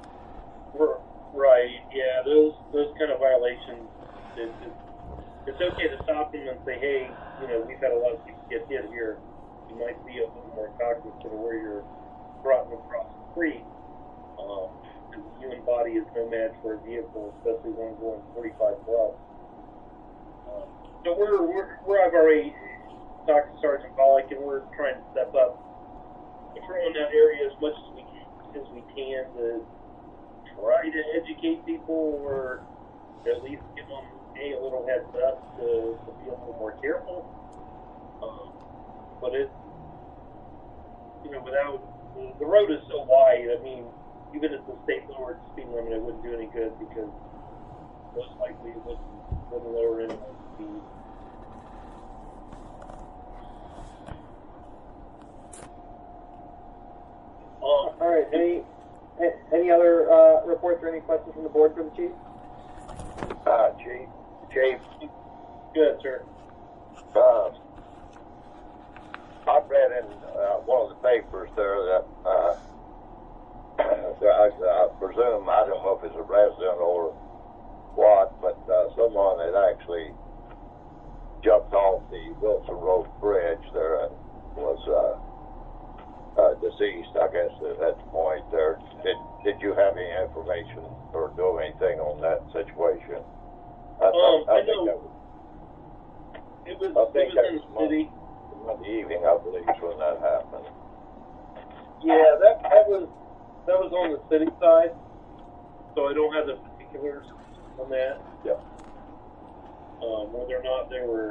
Right, yeah, those those kind of violations, it, it, it's okay to stop them and say, hey, you know, we've had a lot of people get hit here. You might be a little more cognizant of where you're brought across the street. Um, the human body is no match for a vehicle, especially one going forty-five plus. Um, so we're, we're, we're, I've already talked to Sergeant Pollock, and we're trying to step up, patrol in that area as much as we can, as we can to try to educate people, or at least give them a, a little heads up to, to be a little more careful. Um, but it, you know, without, the, the road is so wide, I mean, even if the state lowered the speed limit, it wouldn't do any good because most likely it wouldn't, wouldn't lower anyone's speed. Um, all right, any any other uh, reports or any questions from the board for the chief? Uh, Chief, Chief, Good, sir. uh, I read in uh, one of the papers there that uh, I, I presume, I don't know if it's a resident or what, but uh, someone had actually jumped off the Wilson Road Bridge there and was uh, uh, deceased, I guess, at that point there. Did, did you have any information or do anything on that situation? I, Um, I, I I think know. that was, It was, I it think was that in was the city. Monday evening, I believe, is when that happened. Yeah, that, that was that was on the city side, so I don't have the particulars on that. Yeah. Um, whether or not they were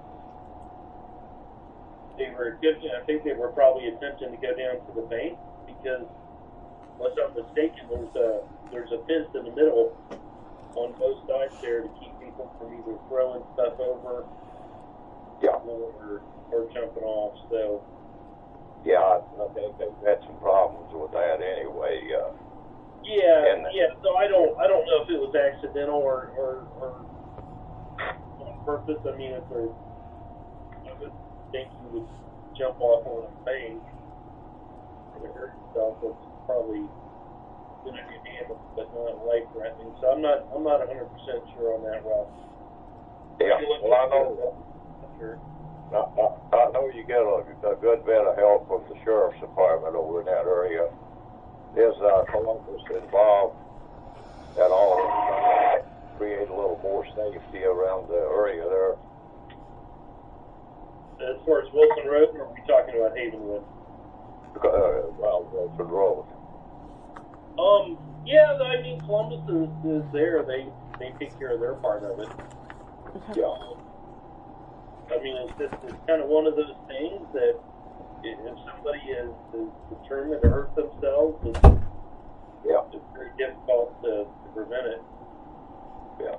they were good, I think they were probably attempting to go down to the bank because, unless I'm mistaken, there's a there's a fence in the middle on both sides there to keep people from either throwing stuff over, Yeah. or or jumping off. So think they've had some problems with that anyway. Uh, Yeah, and, yeah. So I don't, I don't know if it was accidental or, or, or on purpose. I mean, if a, I would think you would jump off on a bank and hurt yourself. That's probably going to get handled, but not life-threatening. So I'm not, I'm not one hundred percent sure on that, Ralph. yeah, well, I know. Sure. I, I, I know you get a, a good bit of help from the sheriff's department over in that area. Is uh, Columbus involved at all to create a little more safety around the area there? As far as Wilson Road, or are we talking about Havenwood? Uh, well, Wilson Road. Um, yeah, I mean, Columbus is, is there. They they take care of their part of it. Yeah. I mean, it's just it's kind of one of those things that if somebody is, is determined to hurt themselves, it's, Yeah. it's very difficult to, to prevent it. Yeah.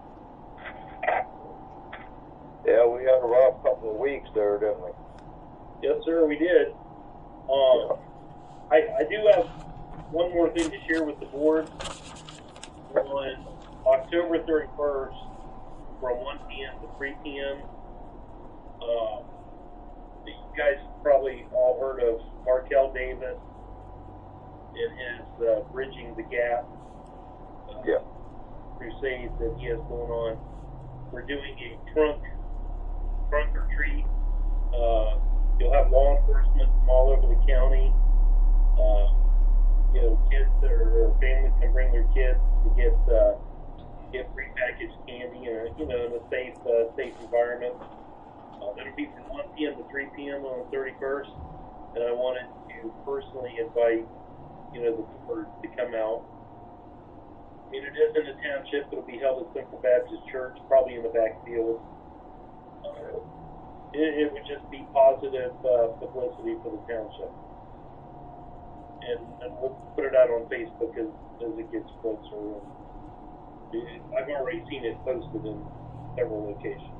Yeah, we had a rough couple of weeks there, didn't we? Yes, sir, we did. Um, I, I do have one more thing to share with the board. On October thirty-first, from one p.m. to three p.m., uh, you guys probably all heard of Markel Davis and his uh, Bridging the Gap uh, Yeah. crusade that he has going on. We're doing a trunk trunk or treat. Uh, you'll have law enforcement from all over the county. Uh, you know, kids or, or families can bring their kids to get uh, get prepackaged candy in a you know in a safe uh, safe environment. Uh, it'll be from one p.m. to three p.m. on the thirty-first, and I wanted to personally invite you know the board to come out. I mean, it is in the township. It'll be held at Central Baptist Church, probably in the backfield. Uh, it, it would just be positive uh, publicity for the township. And, and we'll put it out on Facebook as, as it gets closer. And it, I've already seen it posted in several locations.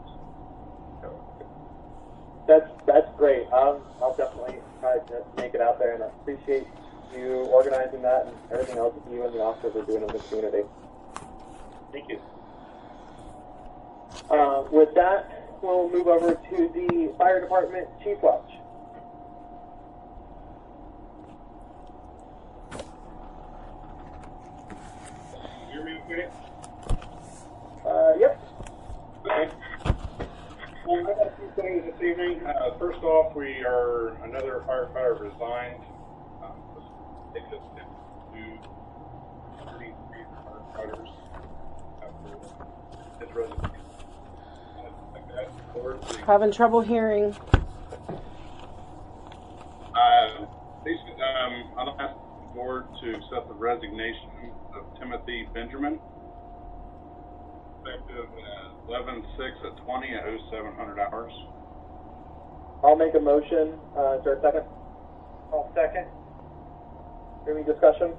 That's that's great. Um, I'll definitely try to make it out there, and I appreciate you organizing that and everything else that you and the officers are doing in the community. Thank you. Uh, with that, we'll move over to the fire department chief watch. You hear me okay? Uh, yep. Okay. Well, I got a few things this evening. Uh, first off, we are, another firefighter resigned. Um, this takes us to thirty-three firefighters after his resignation. Like that, board, the, Having trouble hearing. uh, basically, um, I'll ask the board to accept the resignation of Timothy Benjamin, effective eleven six at twenty at oh seven hundred hours. I'll make a motion. Uh, is there a second? I'll second. Any discussion?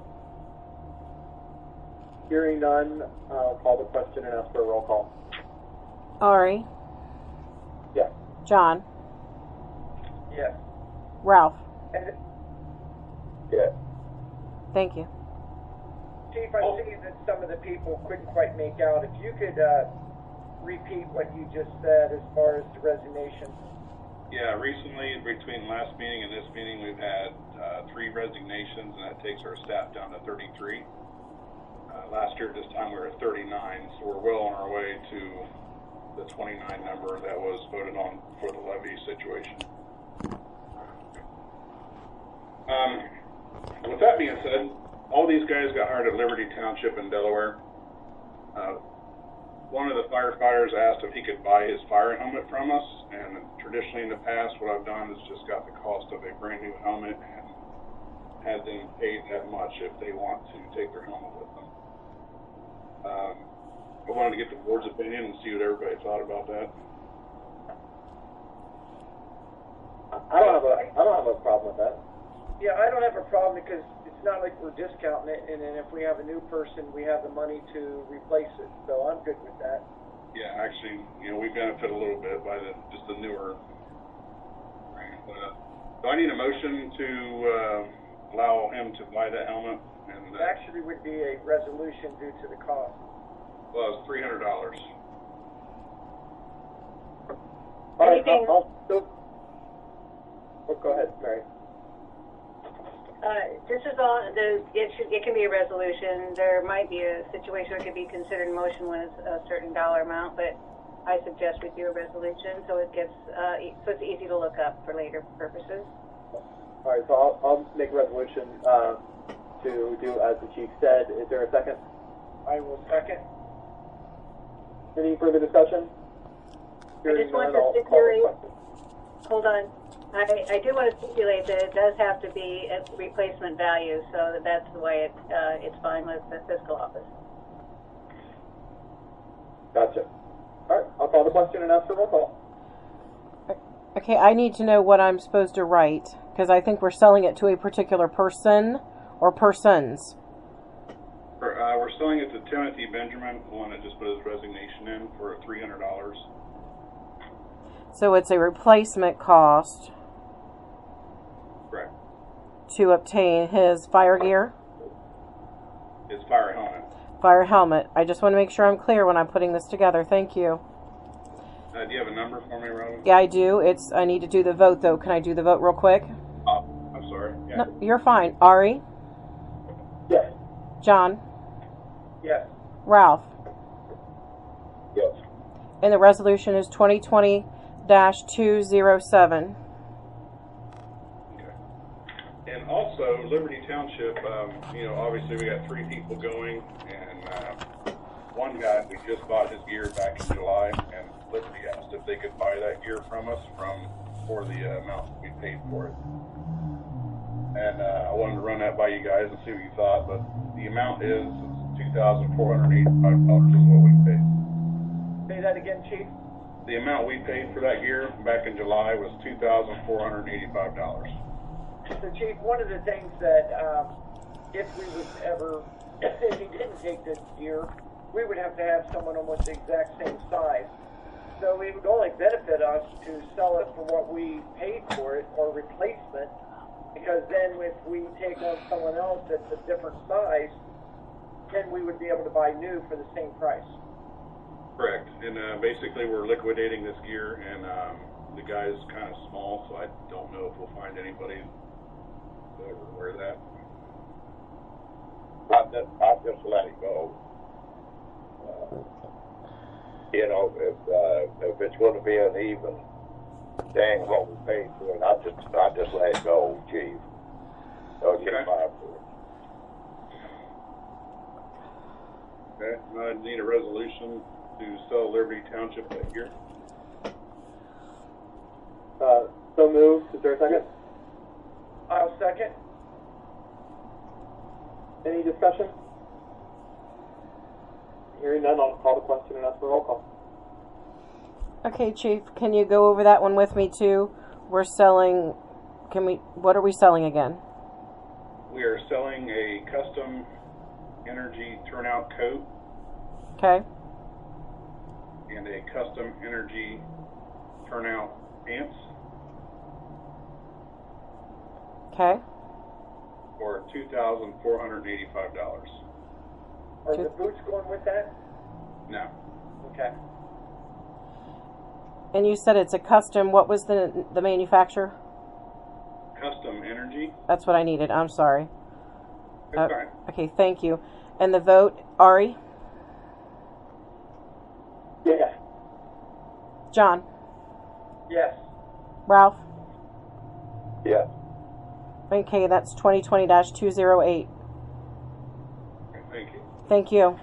Hearing none, I'll call the question and ask for a roll call. Ari, Yes. John, Yes. Ralph. And Yeah. Thank you. Chief, I see that some of the people couldn't quite make out. If you could uh, repeat what you just said as far as the resignation. Yeah, recently, between last meeting and this meeting, we've had uh, three resignations, and that takes our staff down to thirty-three. Uh, last year at this time, we were at thirty-nine, so we're well on our way to the twenty-nine number that was voted on for the levy situation. Um, with that being said, all these guys got hired at Liberty Township in Delaware. Uh, one of the firefighters asked if he could buy his fire helmet from us, and traditionally in the past what I've done is just got the cost of a brand new helmet and had them pay that much if they want to take their helmet with them. Um, I wanted to get the board's opinion and see what everybody thought about that. I don't have a I don't have a problem with that. Yeah, I don't have a problem because it's not like we're discounting it, and then if we have a new person, we have the money to replace it. So I'm good with that. Yeah, actually, you know, we benefit a little bit by the just the newer brand. Uh, so I I need a motion to uh, allow him to buy that helmet. And It uh, actually would be a resolution due to the cost. well, it's three hundred dollars. All right, Anything- I'll, I'll still, oh, go ahead, Mary. Uh, this is all, the, it should, it can be a resolution. There might be a situation where it could be considered motion when it's a certain dollar amount, but I suggest we do a resolution so it gets, uh, e- so it's easy to look up for later purposes. All right, so I'll, I'll make a resolution uh, to do as the chief said. Is there a second? I will second. Any further discussion? I just want Hearing none, to I'll call the stipulate, question. hold on. I, I do want to stipulate that it does have to be at replacement value, so that that's the way it, uh, it's fine with the fiscal office. Gotcha. All right, I'll call the question and ask for roll call. Okay, I need to know what I'm supposed to write, because I think we're selling it to a particular person or persons. For, uh, we're selling it to Timothy Benjamin, the one that just put his resignation in for three hundred dollars. So it's a replacement cost Correct. to obtain his fire gear, His fire helmet. fire helmet. I just want to make sure I'm clear when I'm putting this together. Thank you. Uh, do you have a number for me, Robin? Yeah, I do. It's I need to do the vote, though. Can I do the vote real quick? Oh, I'm sorry. Yeah. No, you're fine. Ari? Yes. John? Yes. Ralph? Yes. And the resolution is twenty twenty dash two oh seven. Okay. And also, Liberty Township, um, you know, obviously we got three people going, and uh, one guy, we just bought his gear back in July, and Liberty asked if they could buy that gear from us from for the uh, amount we paid for it. And uh, I wanted to run that by you guys and see what you thought, but the amount is two thousand four hundred eighty-five dollars is what we paid. Say that again, Chief. The amount we paid for that gear back in July was two thousand four hundred eighty-five dollars. So, Chief, one of the things that, um, if we would ever, if he didn't take this gear, we would have to have someone almost the exact same size. So it would only benefit us to sell it for what we paid for it, or replacement, because then if we take on someone else that's a different size, then we would be able to buy new for the same price. Correct. And uh, basically we're liquidating this gear, and um, the guy's kind of small, so I don't know if we'll find anybody that would wear that. I just, I just let it go. Uh, you know, if uh, if it's going to be uneven, dang what we paid for it, I just I just let it go, Chief. Don't get Okay. fired for it. Okay. I need a resolution to sell Liberty Township that gear. Uh, so moved. Is there a second? I'll second. Any discussion? Hearing none, I'll call the question and ask for roll call. Okay, Chief, can you go over that one with me too? We're selling, can we, what are we selling again? We are selling a custom energy turnout coat Okay, and a custom energy turnout pants okay. for two thousand four hundred eighty-five dollars. Are the boots going with that? No. Okay. And you said it's a custom, what was the the manufacturer? Custom energy. That's what I needed, I'm sorry. That's Uh, fine. Okay, thank you. And the vote, Ari? Yes. John? Yes. Ralph? Yeah. Okay, that's twenty twenty dash two oh eight. Okay, thank you. Thank you.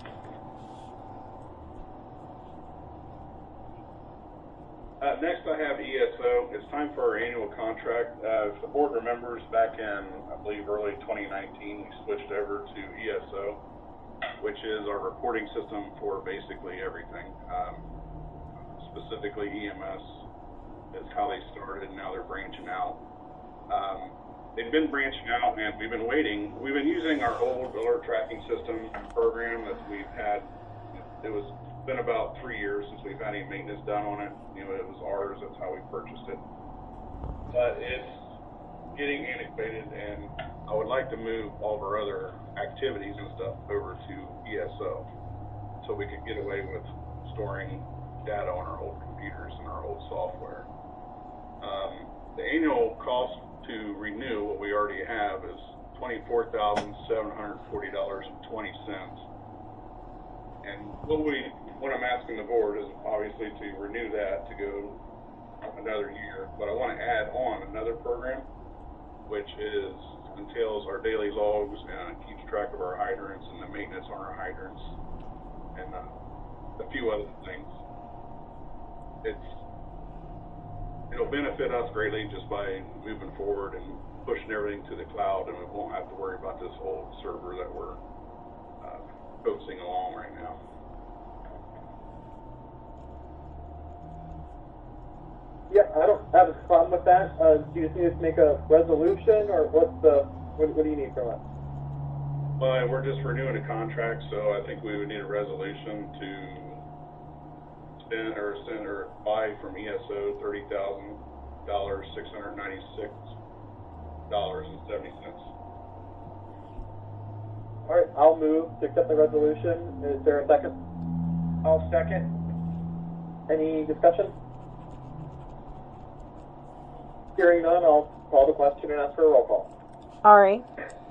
Uh, next I have E S O. It's time for our annual contract. Uh, if the board remembers, back in, I believe, early twenty nineteen, we switched over to E S O, which is our reporting system for basically everything. Um, specifically E M S is how they started, and now they're branching out. Um, they've been branching out, and we've been waiting. We've been using our old alert tracking system program that we've had. It was been about three years since we've had any maintenance done on it. You know, it was ours. That's how we purchased it. But it's getting antiquated, and I would like to move all of our other activities and stuff over to E S O, so we could get away with storing data on our old computers and our old software. Um, the annual cost to renew what we already have is twenty-four thousand seven hundred forty dollars and twenty cents. And what we, what I'm asking the board is obviously to renew that to go another year, but I want to add on another program, which is entails our daily logs and keeps track of our hydrants and the maintenance on our hydrants and uh, a few other things. It's it'll benefit us greatly just by moving forward and pushing everything to the cloud, and we won't have to worry about this old server that we're uh, coasting along right now. Yeah, I don't have a problem with that. Uh, do you just need us to make a resolution, or what's the, what, what do you need from us? Well, we're just renewing a contract, so I think we would need a resolution to spend or send or buy from E S O thirty thousand dollars, six hundred ninety-six dollars and seventy cents. All right, I'll move to accept the resolution. Is there a second? I'll second. Any discussion? Hearing none, I'll call the question and ask for a roll call. Ari,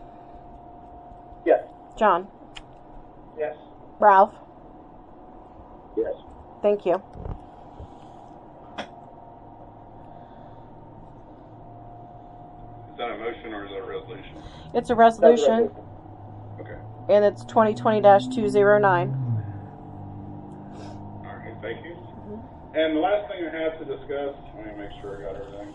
Yes. John, Yes. Ralph, Yes. thank you. Is that a motion or is that a resolution? It's a resolution, Okay. and it's twenty twenty dash two oh nine. All right, thank you. And the last thing I have to discuss, let me make sure I got everything,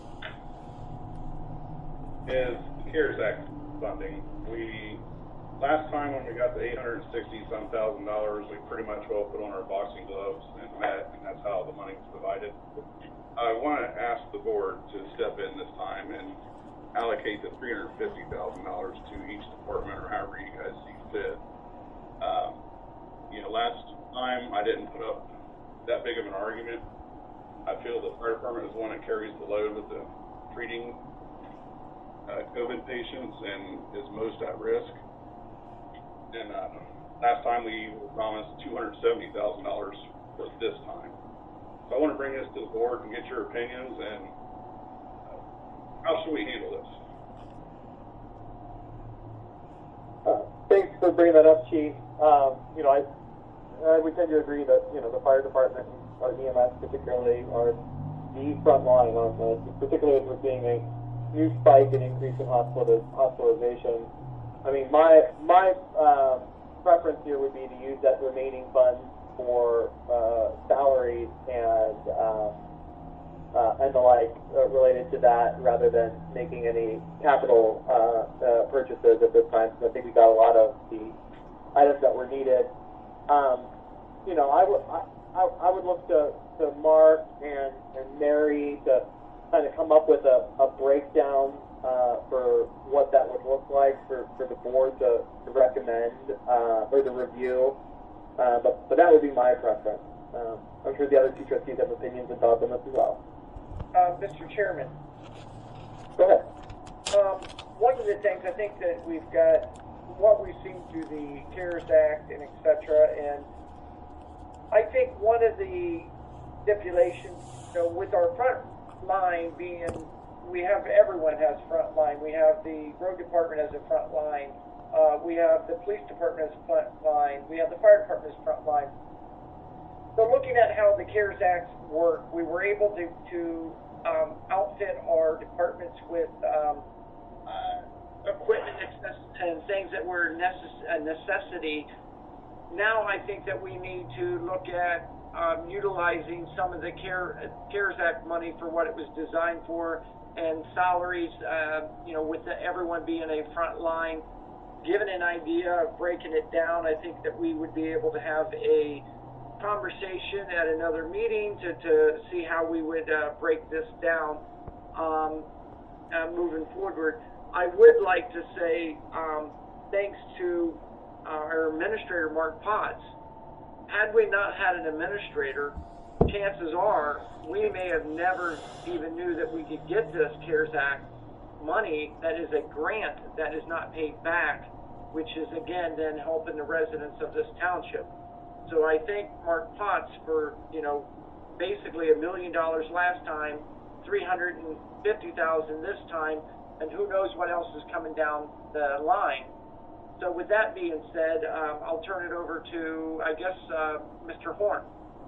is the CARES Act funding. We, last time when we got the eight hundred sixty some thousand dollars, we pretty much all put on our boxing gloves and met, and that's how the money was divided. I want to ask the board to step in this time and allocate the three hundred fifty thousand dollars to each department, or however you guys see fit. Um, you know, last time I didn't put up that big of an argument. I feel the fire department is the one that carries the load with the treating uh, COVID patients and is most at risk. And uh, last time we were promised two hundred seventy thousand dollars for this time. So I want to bring this to the board and get your opinions, and uh, how should we handle this? Uh, thanks for bringing that up, Chief. Um, you know, I, I would tend to agree that, you know, the fire department, or E M S particularly, are the front line on this, particularly as we're seeing a new spike and increase in hospital hospitalization. I mean, my my um, preference here would be to use that remaining funds for uh, salaries and um, uh, and the like uh, related to that, rather than making any capital uh, uh, purchases at this time. So I think we got a lot of the items that were needed. Um, you know, I would I, I, I would look to, to Mark and, and Mary to kind of come up with a, a breakdown uh, for what that would look like for, for the board to, to recommend uh, or the review. Uh, but, but that would be my preference. Um, I'm sure the other two trustees have opinions and thoughts on this as well. Uh, Mister Chairman, Go ahead. um, one of the things I think that we've got, what we've seen through the CARES Act and et cetera, and I think one of the stipulations, you know, with our front line being, we have, everyone has front line. We have the road department as a front line. Uh, we have the police department as a front line. We have the fire department as a front line. So looking at how the CARES Act worked, we were able to, to um, outfit our departments with um, uh, equipment and things that were necess- a necessity. Now I think that we need to look at um, utilizing some of the CARE, CARES Act money for what it was designed for, and salaries, uh, you know, with the, everyone being a front line. Given an idea of breaking it down, I think that we would be able to have a conversation at another meeting to, to see how we would uh, break this down um, uh, moving forward. I would like to say um, thanks to uh, our administrator, Mark Potts. Had we not had an administrator, chances are we may have never even knew that we could get this CARES Act money that is a grant that is not paid back, which is again then helping the residents of this township. So I thank Mark Potts for, you know, basically a million dollars last time, three hundred fifty thousand this time, and who knows what else is coming down the line. So with that being said, um, I'll turn it over to, I guess, uh, Mister Horn.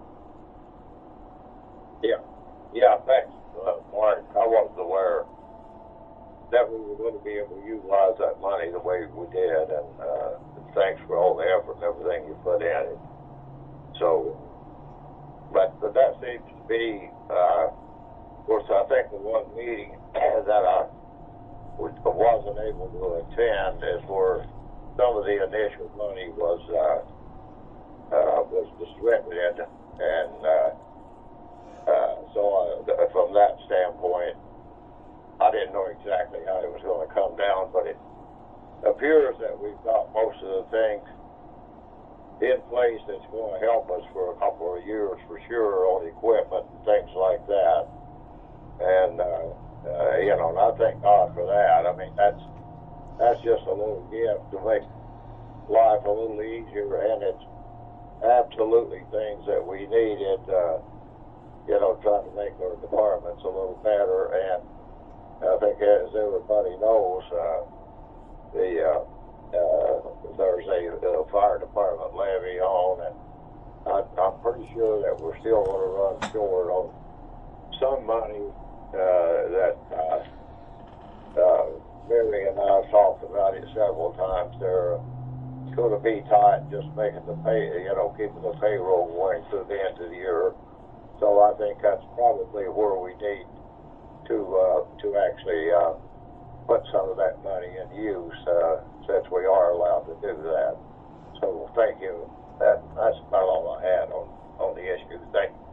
Yeah, yeah, thanks, uh, Mark. I wasn't aware that we were going to be able to utilize that money the way we did, and uh, thanks for all the effort and everything you put in it. So, but, but that seems to be, uh, of course, I think the one meeting that I wasn't able to attend is where some of the initial money was uh, uh, was distributed, and uh, uh, so uh, from that standpoint, I didn't know exactly how it was going to come down, but it appears that we've got most of the things in place that's going to help us for a couple of years for sure on equipment and things like that. And uh, uh, you know, and I thank God for that. I mean, that's that's just a little gift to make life a little easier, and it's absolutely things that we needed. Uh, you know, trying to make our departments a little better. And I think, as everybody knows, uh, the uh, uh, there's a, a fire department levy on, and I, I'm pretty sure that we're still going to run short on some money uh, that uh, uh, Mary and I have talked about it several times. They're going to be tight just making the pay, you know, keeping the payroll going through the end of the year. So I think that's probably where we need to uh, to actually uh, put some of that money in use, uh, since we are allowed to do that. So thank you. That that's about all I had on on the issue. Thank you.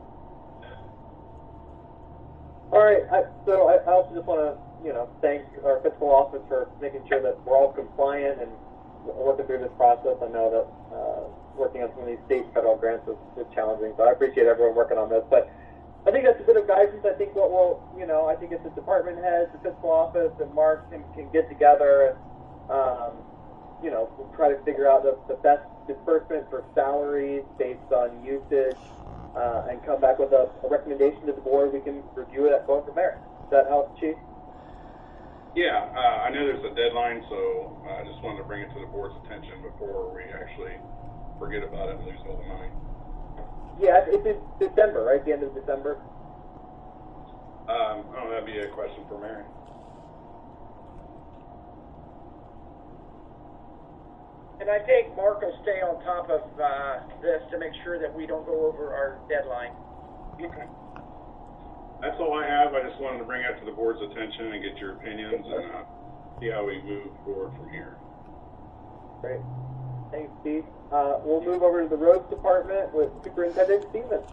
All right. I, so I, I also just want to, you know, thank our fiscal office for making sure that we're all compliant and working through this process. I know that uh, working on some of these state federal grants is, is challenging, so I appreciate everyone working on this. But I think that's a bit of guidance. I think what we'll, you know, I think if the department heads, the fiscal office, and Mark can, can get together and, um, you know, we'll try to figure out the, the best disbursement for salaries based on usage, uh, and come back with a, a recommendation to the board. We can review it going from there. Does that help, Chief? Yeah, uh, I know there's a deadline, so I uh, just wanted to bring it to the board's attention before we actually forget about it and lose all the money. Yeah, it's in December, right? The end of December. Um, oh, that'd be a question for Mary. And I think Mark will stay on top of uh, this to make sure that we don't go over our deadline. Okay. That's all I have. I just wanted to bring it to the board's attention and get your opinions and uh, see how we move forward from here. Great. Thanks, Steve. Uh, we'll move over to the roads department with Superintendent Stevens.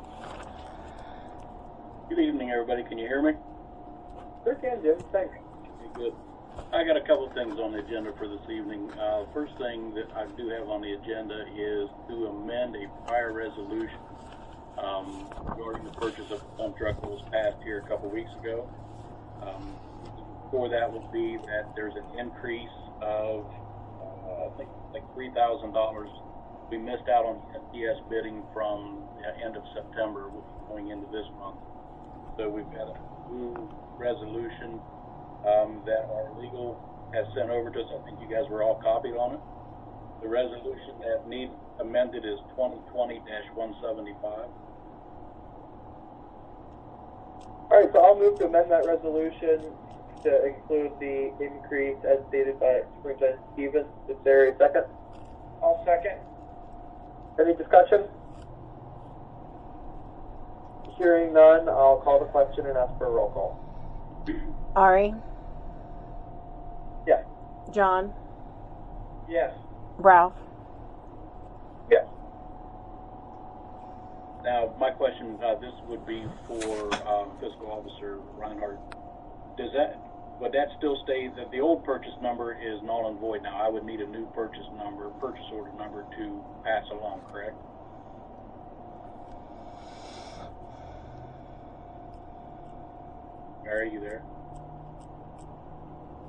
Good evening, everybody. Can you hear me? Sure can, Jim. Thanks. Okay, good. I got a couple of things on the agenda for this evening. Uh, first thing that I do have on the agenda is to amend a prior resolution um, regarding the purchase of a dump truck that was passed here a couple of weeks ago. Um, for that would be that there's an increase of, uh, I think, like three thousand dollars. We missed out on F T S bidding from the end of September, which is going into this month. So we've got a new resolution um, that our legal has sent over to us. I think you guys were all copied on it. The resolution that needs amended is twenty twenty dash one seventy-five. All right, so I'll move to amend that resolution to include the increase as stated by Superintendent Stevens. Is there a second? I'll second. Any discussion? Hearing none, I'll call the question and ask for a roll call. Ari? Yes. John? Yes. Ralph? Yes. Now, my question, uh, this would be for um, Fiscal Officer Reinhardt. Does that, would that still stay that the old purchase number is null and void now? I would need a new purchase number, purchase order number to pass along, correct? Mary, you there?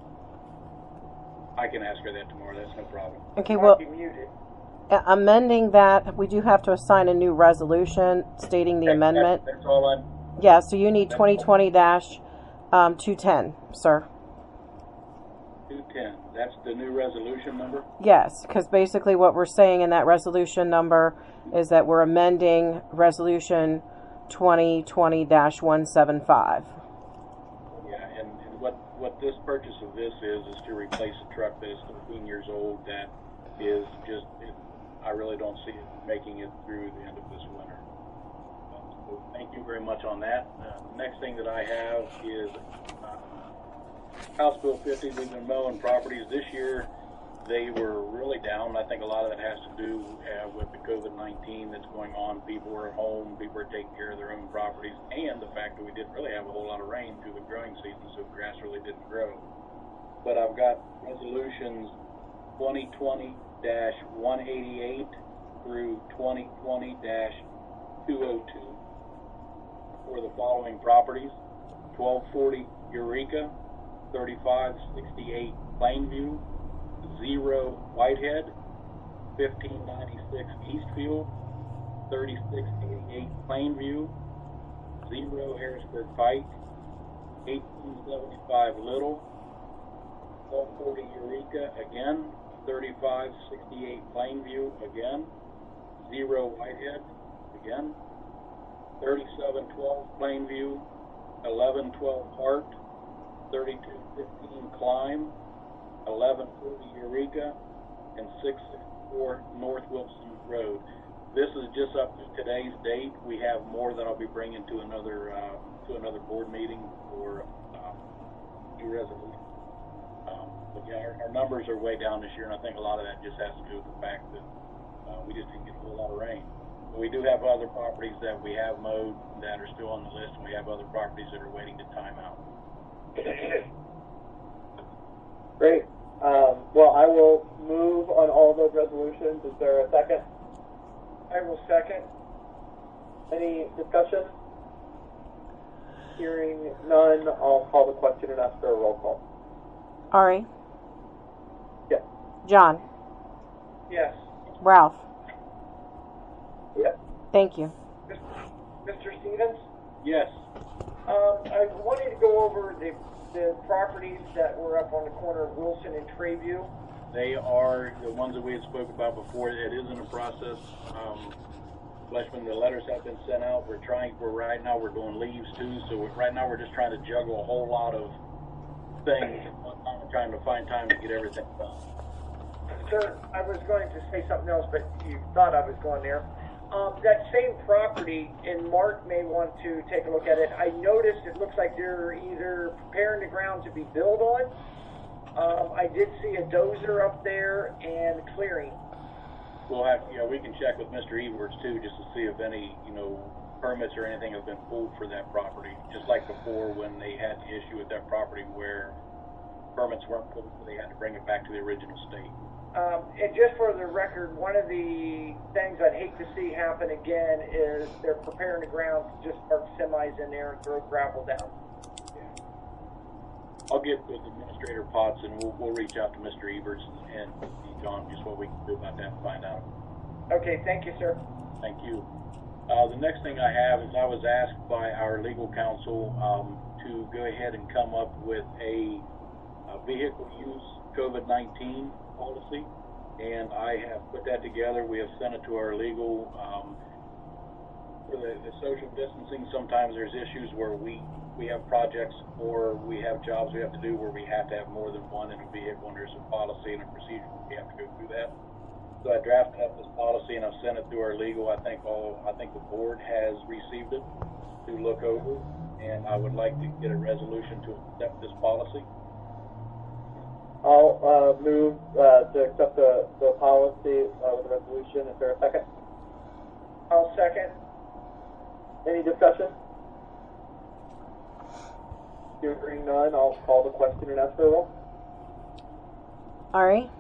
I can ask her that tomorrow. That's no problem. Okay, You well, might be muted. uh, amending that, we do have to assign a new resolution stating the That- amendment. That's, that's all I'm. Yeah, so you need twenty twenty dash two ten, sir. two ten. That's the new resolution number? Yes, because basically what we're saying in that resolution number is that we're amending resolution twenty twenty dash one seventy-five. Yeah, and, and what, what this purchase of this is, is to replace a truck that is thirteen years old that is just, it, I really don't see it making it through the end of this winter. Um, so thank you very much on that. Uh, next thing that I have is uh, House Bill fifty. We've been mowing properties this year. They were really down. I think a lot of that has to do uh, with the COVID nineteen that's going on. People are at home, people are taking care of their own properties, and the fact that we didn't really have a whole lot of rain through the growing season, so grass really didn't grow. But I've got resolutions twenty twenty dash one eighty-eight through twenty twenty dash two oh two for the following properties: twelve forty Eureka, thirty-five sixty-eight Plainview, zero Whitehead, fifteen ninety-six Eastfield, thirty-six eighty-eight Plainview, zero Harrisburg Pike, eighteen seventy-five Little, twelve forty Eureka again, thirty-five sixty-eight Plainview again, zero Whitehead again, thirty-seven twelve Plainview, eleven twelve Hart, thirty-two fifteen Climb, eleven forty Eureka, and six sixty-four North Wilson Road. This is just up to today's date. We have more that I'll be bringing to another uh, to another board meeting for uh, new resolution. Um, but yeah, our, our numbers are way down this year, and I think a lot of that just has to do with the fact that uh, we just didn't get a whole lot of rain. But we do have other properties that we have mowed that are still on the list, and we have other properties that are waiting to time out. Great. Um, well, I will move on all those resolutions. Is there a second? I will second. Any discussion? Hearing none, I'll call the question and ask for a roll call. Ari? Yes. John? Yes. Ralph? Yes. Thank you. Mister Stevens? Yes. Um, I wanted to go over the, the properties that were up on the corner of Wilson and Trayview. They are the ones that we had spoke about before. It is in the process. Um, Fleshman, the letters have been sent out. We're trying, we're right now, we're doing leaves too. So we're, right now we're just trying to juggle a whole lot of things. I'm trying to find time to get everything done. Sir, I was going to say something else, but you thought I was going there. Um, that same property, and Mark may want to take a look at it. I noticed it looks like they're either preparing the ground to be built on. Um, I did see a dozer up there and clearing. We'll have, yeah, we can check with Mister Evarts too, just to see if any, you know, permits or anything have been pulled for that property. Just like before when they had the issue with that property where permits weren't pulled, so they had to bring it back to the original state. Um, and just for the record, one of the things I'd hate to see happen again is they're preparing the ground to just park semis in there and throw gravel down. I'll get with Administrator Potts and we'll, we'll reach out to Mister Evarts and, and John just what we can do about that and find out. Okay, thank you, sir. Thank you. Uh, the next thing I have is I was asked by our legal counsel um, to go ahead and come up with a, a vehicle use COVID nineteen policy, and I have put that together. We have sent it to our legal. Um, for the, the social distancing, sometimes there's issues where we we have projects or we have jobs we have to do where we have to have more than one in a vehicle, and there's a policy and a procedure. We have to go through that. So I drafted up this policy and I've sent it through our legal. I think all I think the board has received it to look over, and I would like to get a resolution to accept this policy. I'll uh, move uh, to accept the, the policy uh, with a resolution. Is there a second? I'll second. Any discussion? Hearing none, I'll call the question and ask for a roll. Ari?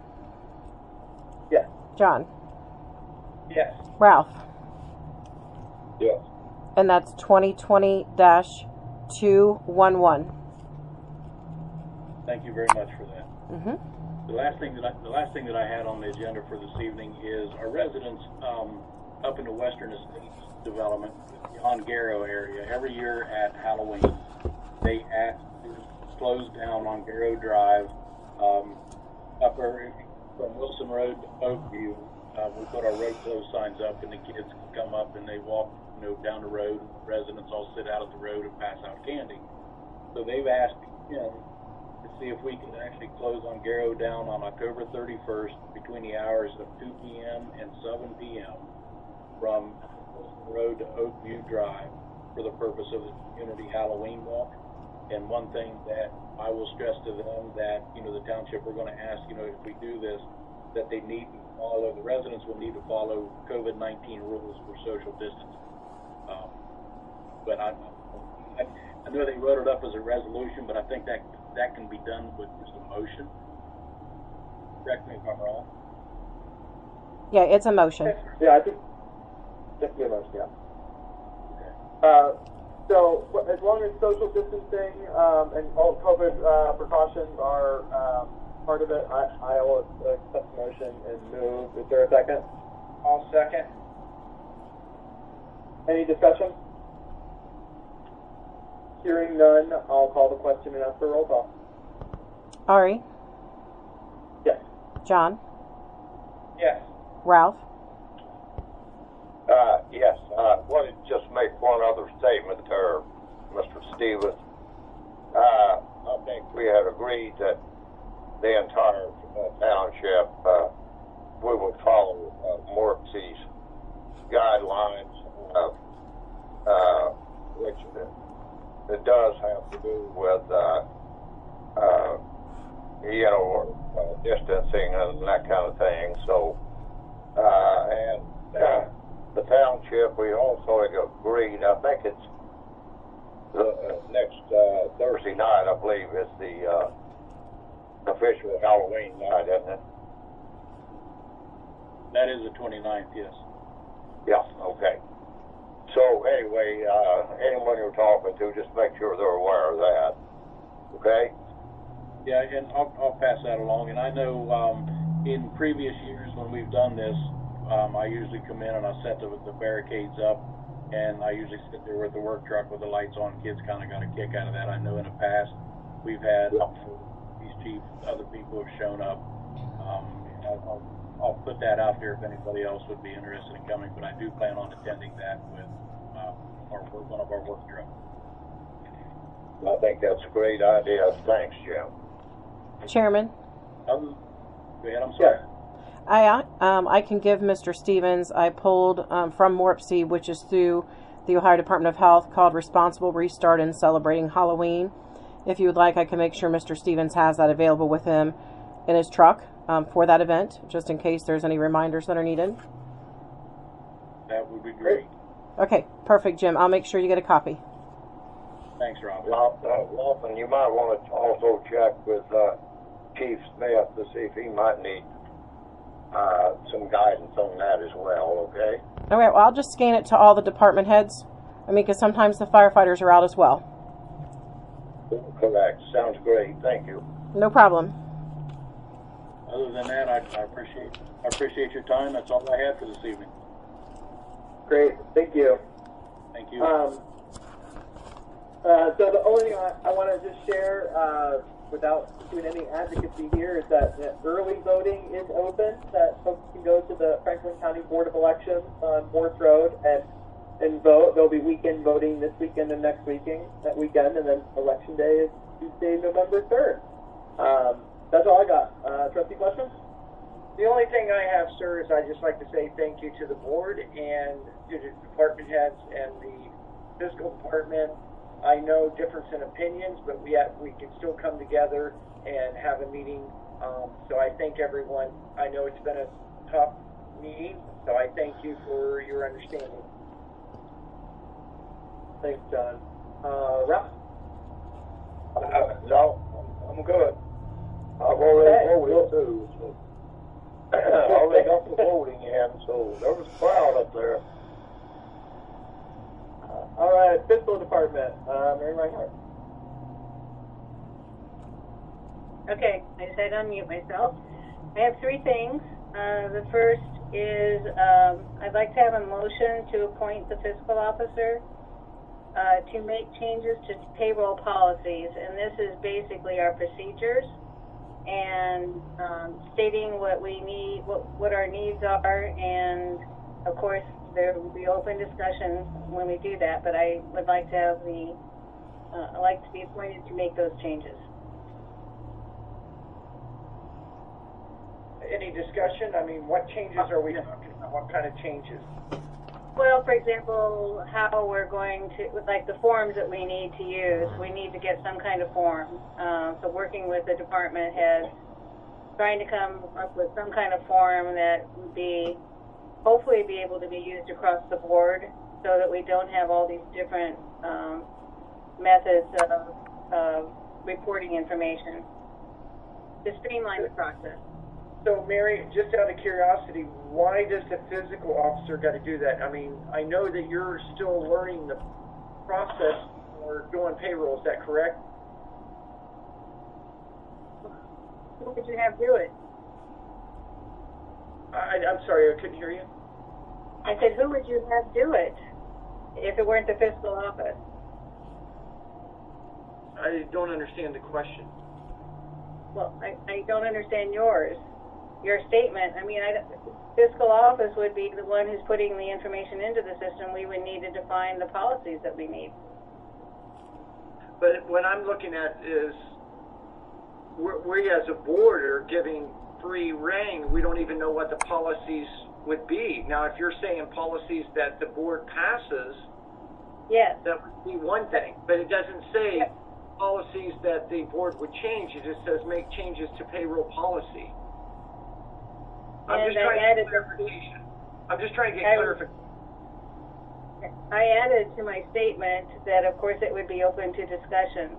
Yes. John? Yes. Ralph? Yes. And that's twenty twenty dash two eleven. Thank you very much for that. Mm-hmm. The last thing that I, the last thing that I had on the agenda for this evening is our residents um, up in the Western Estates development, the Ongaro area. Every year at Halloween, they ask to close down Ongaro Drive, um, upper from Wilson Road to Oakview. Uh, we put our road closed signs up, and the kids can come up and they walk, you know, down the road. Residents all sit out at the road and pass out candy. So they've asked again to see if we can actually close Ongaro down on October thirty-first between the hours of two p.m. and seven p.m. from Wilson Road to Oakview Drive for the purpose of the community Halloween walk. And one thing that I will stress to them that, you know, the township, we're going to ask, you know, if we do this, that they need to follow, the residents will need to follow COVID nineteen rules for social distancing. Um, but I, I, I know they wrote it up as a resolution, but I think that that can be done with just a motion. Correct me if I'm wrong. Yeah, it's a motion. Yeah, I think just be a motion, yeah. Okay. Uh, so as long as social distancing um, and all COVID uh, precautions are um, part of it, I, I will accept the motion and move. Is there a second? I'll second. Any discussion? Hearing none, I'll call the question and ask for a roll call. Ari, Yes. John, Yes. Ralph. Uh, yes, I wanted to just make one other statement there, Mister Stevens. Uh, I think we had agreed that the entire uh, township, uh, we would follow uh, Morpsey's guidelines, uh, uh, which it does have to do with, uh, uh, you know, uh, distancing and that kind of thing. So, uh, and uh, the township, we also agreed, I think it's the uh, next uh, Thursday night, I believe, is the uh, official Halloween night, isn't it? That is the twenty-ninth, yes. Yeah, okay. So anyway, uh, anyone you're talking to, just make sure they're aware of that. Okay? Yeah, and I'll, I'll pass that along. And I know um, in previous years when we've done this, um, I usually come in and I set the, the barricades up, and I usually sit there with the work truck with the lights on. Kids kind of got a kick out of that. I know in the past we've had these chiefs, other people have shown up. Um, I'll, I'll, I'll put that out there if anybody else would be interested in coming, but I do plan on attending that with uh, our, one of our work trucks. I think that's a great idea. Thanks, Jim. Chairman. Um, go ahead, I'm sorry. Yes. I um, I can give Mister Stevens, I pulled um, from Morpsey, which is through the Ohio Department of Health, called Responsible Restart in Celebrating Halloween. If you would like, I can make sure Mister Stevens has that available with him in his truck um, for that event, just in case there's any reminders that are needed. That would be great. Okay, perfect, Jim. I'll make sure you get a copy. Thanks, Rob. Lawson, you might want to also check with uh, Chief Smith to see if he might need uh, some guidance on that as well, okay? All right, well, I'll just scan it to all the department heads. I mean, because sometimes the firefighters are out as well. Correct. Sounds great. Thank you. No problem. Other than that, I, I appreciate I appreciate your time. That's all I had for this evening. Great. Thank you. Thank you. Um, uh, so the only thing I, I want to just share, uh, without doing any advocacy here, is that uh, early voting is open. That folks can go to the Franklin County Board of Elections on Morse Road and and vote. There'll be weekend voting this weekend and next weekend, that weekend, and then Election Day is Tuesday, November third. Um, that's all I got. Uh, trustee questions? The only thing I have, sir, is I'd just like to say thank you to the board and to the department heads and the fiscal department. I know difference in opinions, but we have, we can still come together and have a meeting. Um, so I thank everyone. I know it's been a tough meeting, so I thank you for your understanding. Thanks, John. Uh, Ralph? Uh, no, I'm good. I've already Okay. voted too. So. I already got the voting in, so there was a crowd up there. Uh, all right, fiscal department. Uh, Mary Reinhardt. Okay, I just had to unmute myself. I have three things. Uh, the first is um, I'd like to have a motion to appoint the fiscal officer uh, to make changes to payroll policies, and this is basically our procedures and um, stating what we need, what, what our needs are, and of course there will be open discussion when we do that, but I would like to have the, uh, I'd like to be appointed to make those changes. Any discussion? I mean, what changes are we talking about? What kind of changes? Well, for example, how we're going to, like the forms that we need to use, we need to get some kind of form. Uh, so working with the department heads, trying to come up with some kind of form that would be, hopefully be able to be used across the board so that we don't have all these different um, methods of, of reporting information to streamline the process. So, Mary, just out of curiosity, why does the physical officer got to do that? I mean, I know that you're still learning the process for doing payroll. Is that correct? Who would you have do it? I, I'm sorry, I couldn't hear you. I said, who would you have do it if it weren't the fiscal office? I don't understand the question. Well, I, I don't understand yours. Your statement, I mean, I, fiscal office would be the one who's putting the information into the system. We would need to define the policies that we need. But what I'm looking at is we're, we as a board are giving free rein. We don't even know what the policies would be. Now, if you're saying policies that the board passes, yes, that would be one thing. But it doesn't say yes. Policies that the board would change. It just says make changes to payroll policy. I'm and just trying I to added get clarification. I'm just trying to get I, clarification. I added to my statement that, of course, it would be open to discussion.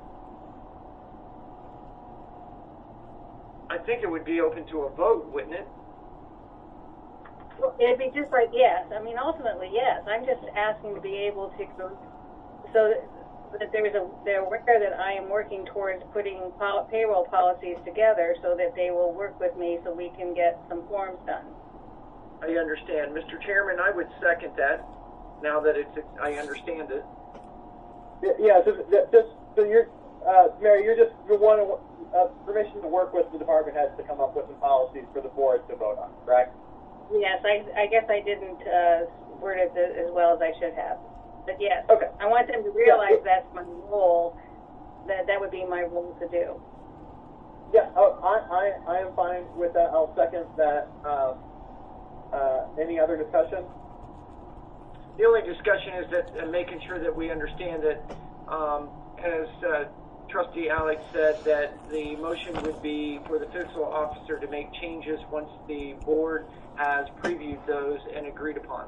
I think it would be open to a vote, wouldn't it? Well, it'd be just like yes. I mean, ultimately, yes. I'm just asking to be able to go so that, that there's a they're aware that I am working towards putting pol payroll policies together so that they will work with me so we can get some forms done. I understand, Mister Chairman. I would second that. Now that it's, I understand it. Yeah, just, just so you're, uh, Mary, you're just you want uh, permission to work with the department heads to come up with some policies for the board to vote on, correct? Yes, I, I guess I didn't uh, word it as well as I should have. But yes, okay. I want them to realize yeah. that's my role, that that would be my role to do. Yeah, oh, I, I, I am fine with that. I'll second that. Um, uh, any other discussion? The only discussion is that uh, making sure that we understand that, um, as uh, Trustee Alex said, that the motion would be for the fiscal officer to make changes once the board has previewed those and agreed upon.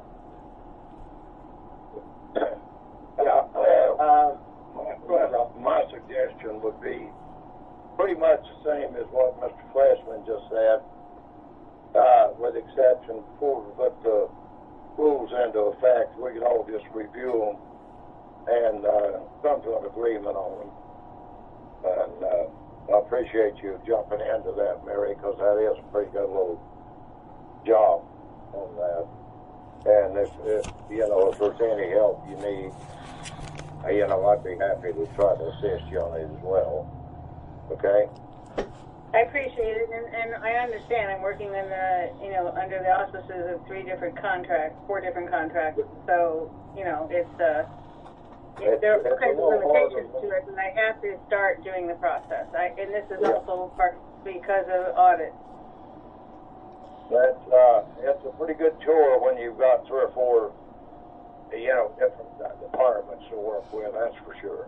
Yeah, uh, um, my, go ahead, Ralph. My suggestion would be pretty much the same as what Mister Fleshman just said, uh, with exception before we put the rules into effect, we can all just review them and uh, come to an agreement on them. And uh, I appreciate you jumping into that, Mary, because that is a pretty good little job on that. And if, if you know, if there's any help you need, you know, I'd be happy to try to assist you on it as well. Okay? I appreciate it, and, and I understand. I'm working in the, you know, under the auspices of three different contracts, four different contracts. So, you know, it's uh, it, there are all kinds of limitations to it, and I have to start doing the process. I, and this is yeah. also part because of audit. That's uh, it's a pretty good chore when you've got three or four, you know, different departments to work with. That's for sure.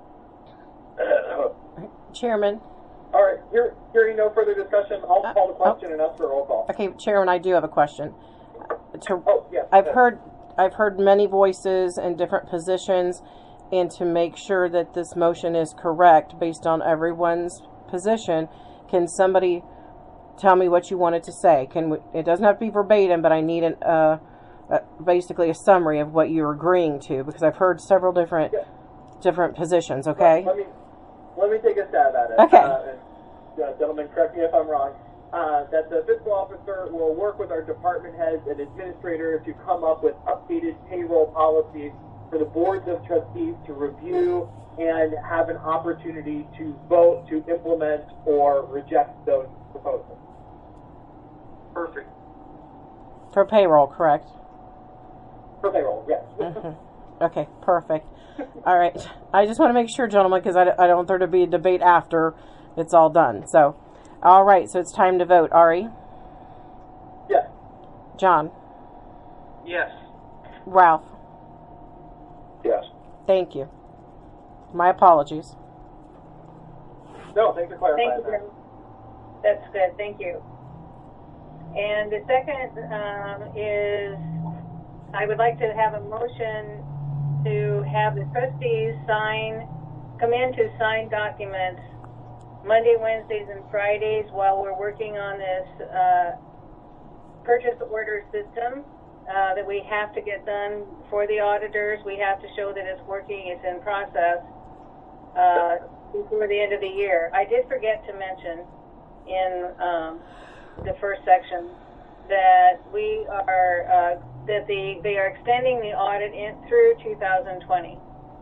Chairman. All right. Here, hearing no further discussion, I'll call the question uh, oh. and ask for a roll call. Okay, Chairman, I do have a question. To, oh, yes. I've heard, I've heard many voices in different positions, and to make sure that this motion is correct based on everyone's position, can somebody tell me what you wanted to say? Can we, it doesn't have to be verbatim, but I need an, uh, uh, basically a summary of what you're agreeing to, because I've heard several different yeah. different positions. Okay. Let me let me take a stab at it. Okay. Uh, and, uh, gentlemen, correct me if I'm wrong, uh, that the fiscal officer will work with our department heads and administrator to come up with updated payroll policies for the boards of trustees to review and have an opportunity to vote to implement or reject those proposals. Perfect. For payroll, correct? For payroll, yes. Mm-hmm. Okay, perfect. All right. I just want to make sure, gentlemen, because I, I don't want there to be a debate after it's all done. So, all right, so it's time to vote. Ari? Yes. John? Yes. Ralph? Yes. Thank you. My apologies. No, thanks for clarifying Thank you. that. That's good. Thank you. And the second um, is I would like to have a motion to have the trustees sign, come in to sign documents Monday, Wednesdays, and Fridays while we're working on this uh, purchase order system uh, that we have to get done for the auditors. We have to show that it's working, it's in process uh, before the end of the year. I did forget to mention in um, the first section that we are uh, that the they are extending the audit in through two thousand twenty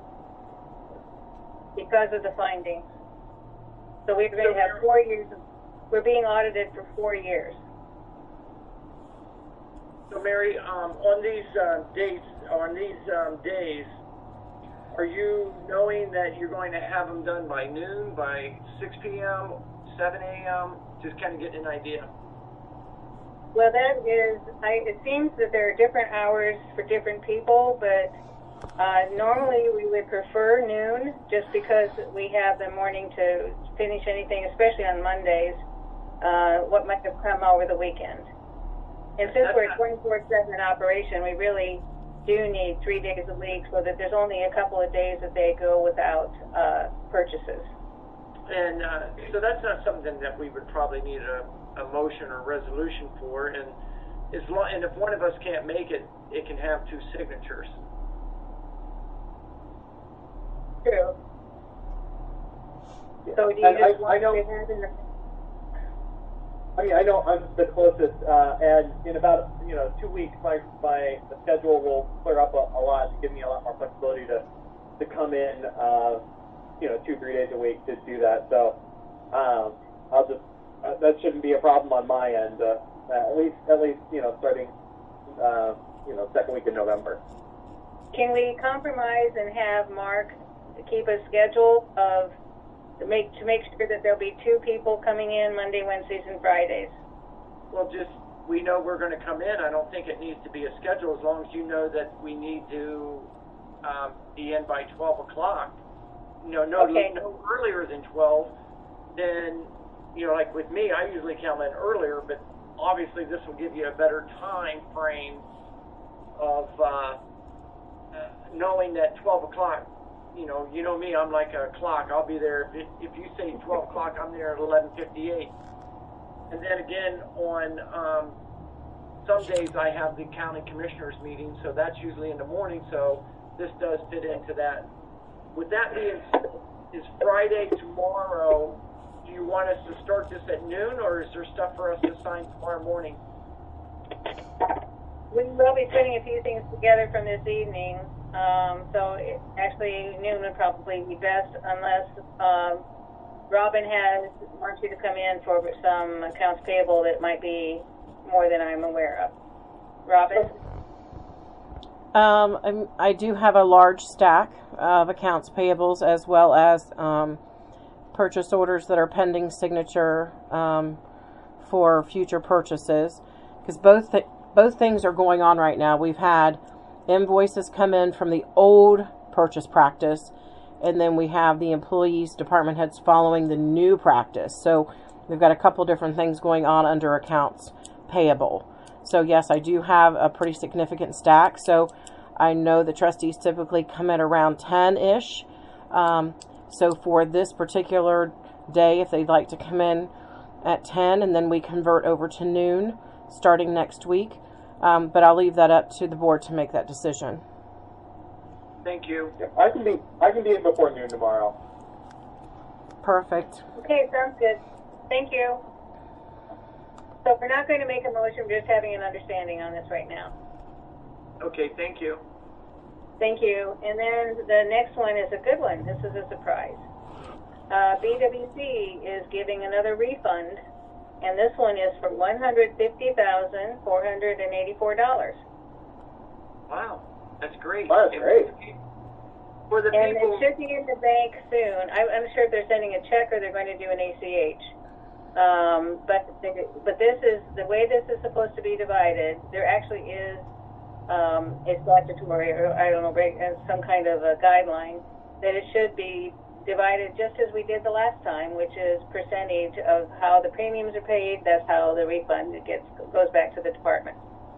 because of the findings. So we're going to have four years. We're being audited for four years. So Mary, um, on these uh, dates, on these um, days, are you knowing that you're going to have them done by noon, by six p m, seven a m? Just kind of getting an idea. Well, that is, I, it seems that there are different hours for different people, but uh, normally we would prefer noon just because we have the morning to finish anything, especially on Mondays, uh, what might have come over the weekend. And since we're a twenty-four seven operation, we really do need three days a week so that there's only a couple of days that they go without uh, purchases. And uh, so that's not something that we would probably need a, a motion or resolution for. And as long, and if one of us can't make it, it can have two signatures. True. So do you And just I- want I know- to have in the I mean, I know I'm the closest, uh, and in about, you know, two weeks, my, my schedule will clear up a, a lot and give me a lot more flexibility to, to come in, uh, you know, two, three days a week to do that. So, um, I'll just, uh, that shouldn't be a problem on my end, uh, at least, at least, you know, starting, uh, you know, second week in November. Can we compromise and have Mark keep a schedule of to make to make sure that there'll be two people coming in Monday, Wednesdays, and Fridays? Well, just, we know we're going to come in. I don't think it needs to be a schedule as long as you know that we need to um, be in by twelve o'clock. You know, no, Okay. no earlier than twelve. Then, you know, like with me, I usually come in earlier, but obviously this will give you a better time frame of uh, uh, knowing that twelve o'clock, you know, you know me, I'm like a clock. I'll be there. If, if you say twelve o'clock, I'm there at eleven fifty-eight. And then again, on um, some days I have the county commissioners meeting, so that's usually in the morning, so this does fit into that. With that being said, is Friday tomorrow, do you want us to start this at noon, or is there stuff for us to sign tomorrow morning? We will be putting a few things together from this evening, um, so it, actually noon would probably be best unless um, Robin has wants you to come in for some accounts payable that might be more than I'm aware of. Robin? Um, I'm, I do have a large stack of accounts payables as well as um, purchase orders that are pending signature um, for future purchases, because both th- both things are going on right now. We've had invoices come in from the old purchase practice, and then we have the employees, department heads following the new practice. So we've got a couple different things going on under accounts payable. So yes, I do have a pretty significant stack. So I know the trustees typically come in around ten-ish. Um, so for this particular day, if they'd like to come in at ten, and then we convert over to noon starting next week. Um, but I'll leave that up to the board to make that decision. Thank you. Yeah, I can be, I can be in before noon tomorrow. Perfect. Okay, sounds good. Thank you. So we're not going to make a motion, we're just having an understanding on this right now. Okay, thank you. Thank you. And then the next one is a good one. This is a surprise. Uh, B W C is giving another refund, and this one is for one hundred fifty thousand four hundred eighty-four dollars. Wow, that's great. That's great. For the And people, it should be in the bank soon. I'm unsure if they're sending a check or they're going to do an A C H. Um, but they, but this is the way this is supposed to be divided. There actually is um, a statutory, or I don't know, some kind of a guideline that it should be divided just as we did the last time, which is percentage of how the premiums are paid. That's how the refund gets goes back to the department.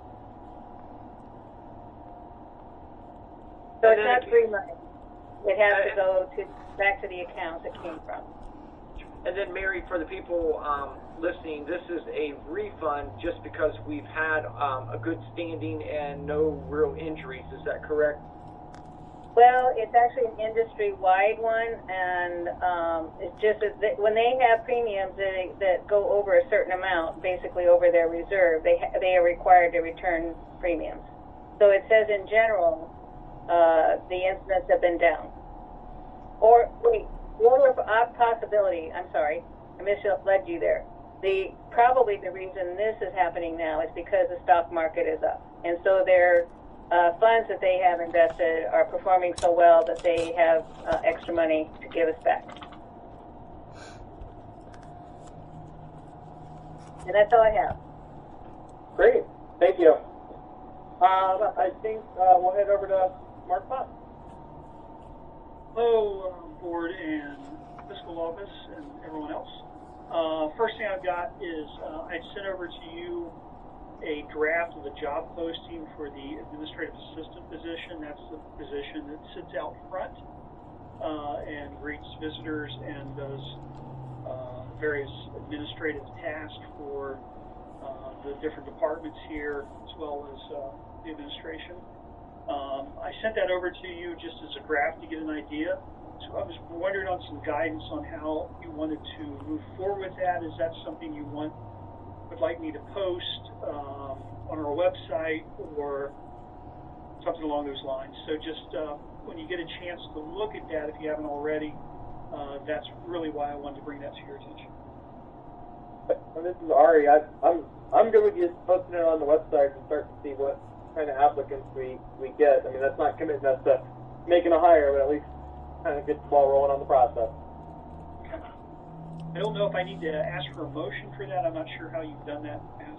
So it's not free money. It has to go to back to the account it came from. and then Mary, for the people um, listening, this is a refund just because we've had um, a good standing and no real injuries. Is that correct? Well, it's actually an industry-wide one, and um, it's just that when they have premiums that, that go over a certain amount, basically over their reserve, they ha they are required to return premiums. So it says in general, uh, the incidents have been down. Or wait, the other possibility, I'm sorry, I misled you there. The probably the reason this is happening now is because the stock market is up, and so they're Uh, funds that they have invested are performing so well that they have uh, extra money to give us back. And that's all I have. Great, thank you. Uh, I think uh, we'll head over to Mark Potts. Hello, um, board and fiscal office and everyone else. Uh, first thing I've got is uh, I sent over to you a draft of the job posting for the administrative assistant position. That's the position that sits out front uh, and greets visitors and does uh, various administrative tasks for uh, the different departments here, as well as uh, the administration. Um, I sent that over to you just as a draft to get an idea. So I was wondering on some guidance on how you wanted to move forward with that. Is that something you want would like me to post um, on our website or something along those lines. So just uh, when you get a chance to look at that, if you haven't already, uh, that's really why I wanted to bring that to your attention. Well, this is Ari. I, I'm I'm good with just posting it on the website and start to see what kind of applicants we, we get. I mean, that's not committing us to making a hire, but at least kind of get the ball rolling on the process. I don't know if I need to ask for a motion for that. I'm not sure how you've done that. As,